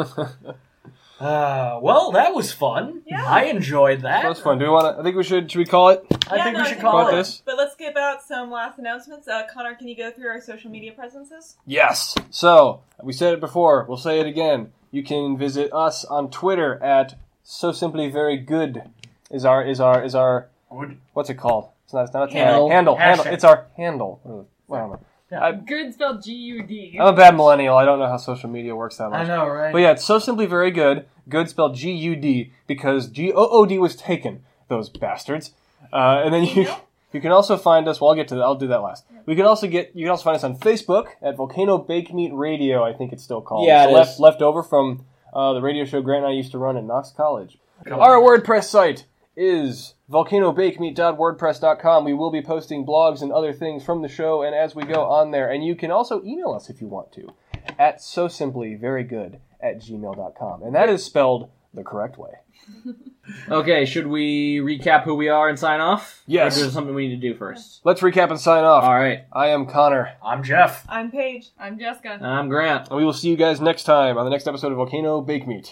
Uh, well, that was fun. Yeah. I enjoyed that. That was fun. Do we want to? I think we should. Should we call it? I Yeah, think no, we should think call about it. this. But let's give out some last announcements. Uh, Connor, can you go through our social media presences? Yes. So, we said it before. We'll say it again. You can visit us on Twitter at so simply very good. Is our is our is our Good. what's it called? It's not. It's not a tag. Handle. Handle. Handle. Hashtag. It's our handle. Wow. Good spelled G U D. I'm a bad millennial. I don't know how social media works that much. I know, right? But yeah, it's so simply very good. Good spelled G U D because G O O D was taken. Those bastards. Uh, and then you Email? you can also find us. Well, I'll get to that. I'll do that last. We can also get. You can also find us on Facebook at Volcano Bake Meat Radio. I think it's still called. Yeah, It's it left is. left over from uh, the radio show Grant and I used to run at Knox College. Come Our on. WordPress site is volcano bake meat dot wordpress dot com. We will be posting blogs and other things from the show and as we go on there. And you can also email us if you want to at so simply very good at gmail dot com. And that is spelled the correct way. Okay, should we recap who we are and sign off? Yes. Or is there something we need to do first? Let's recap and sign off. All right. I am Connor, I'm Jeff. I'm Paige. I'm Jessica. I'm Grant. and we will see you guys next time on the next episode of Volcano Bake Meat.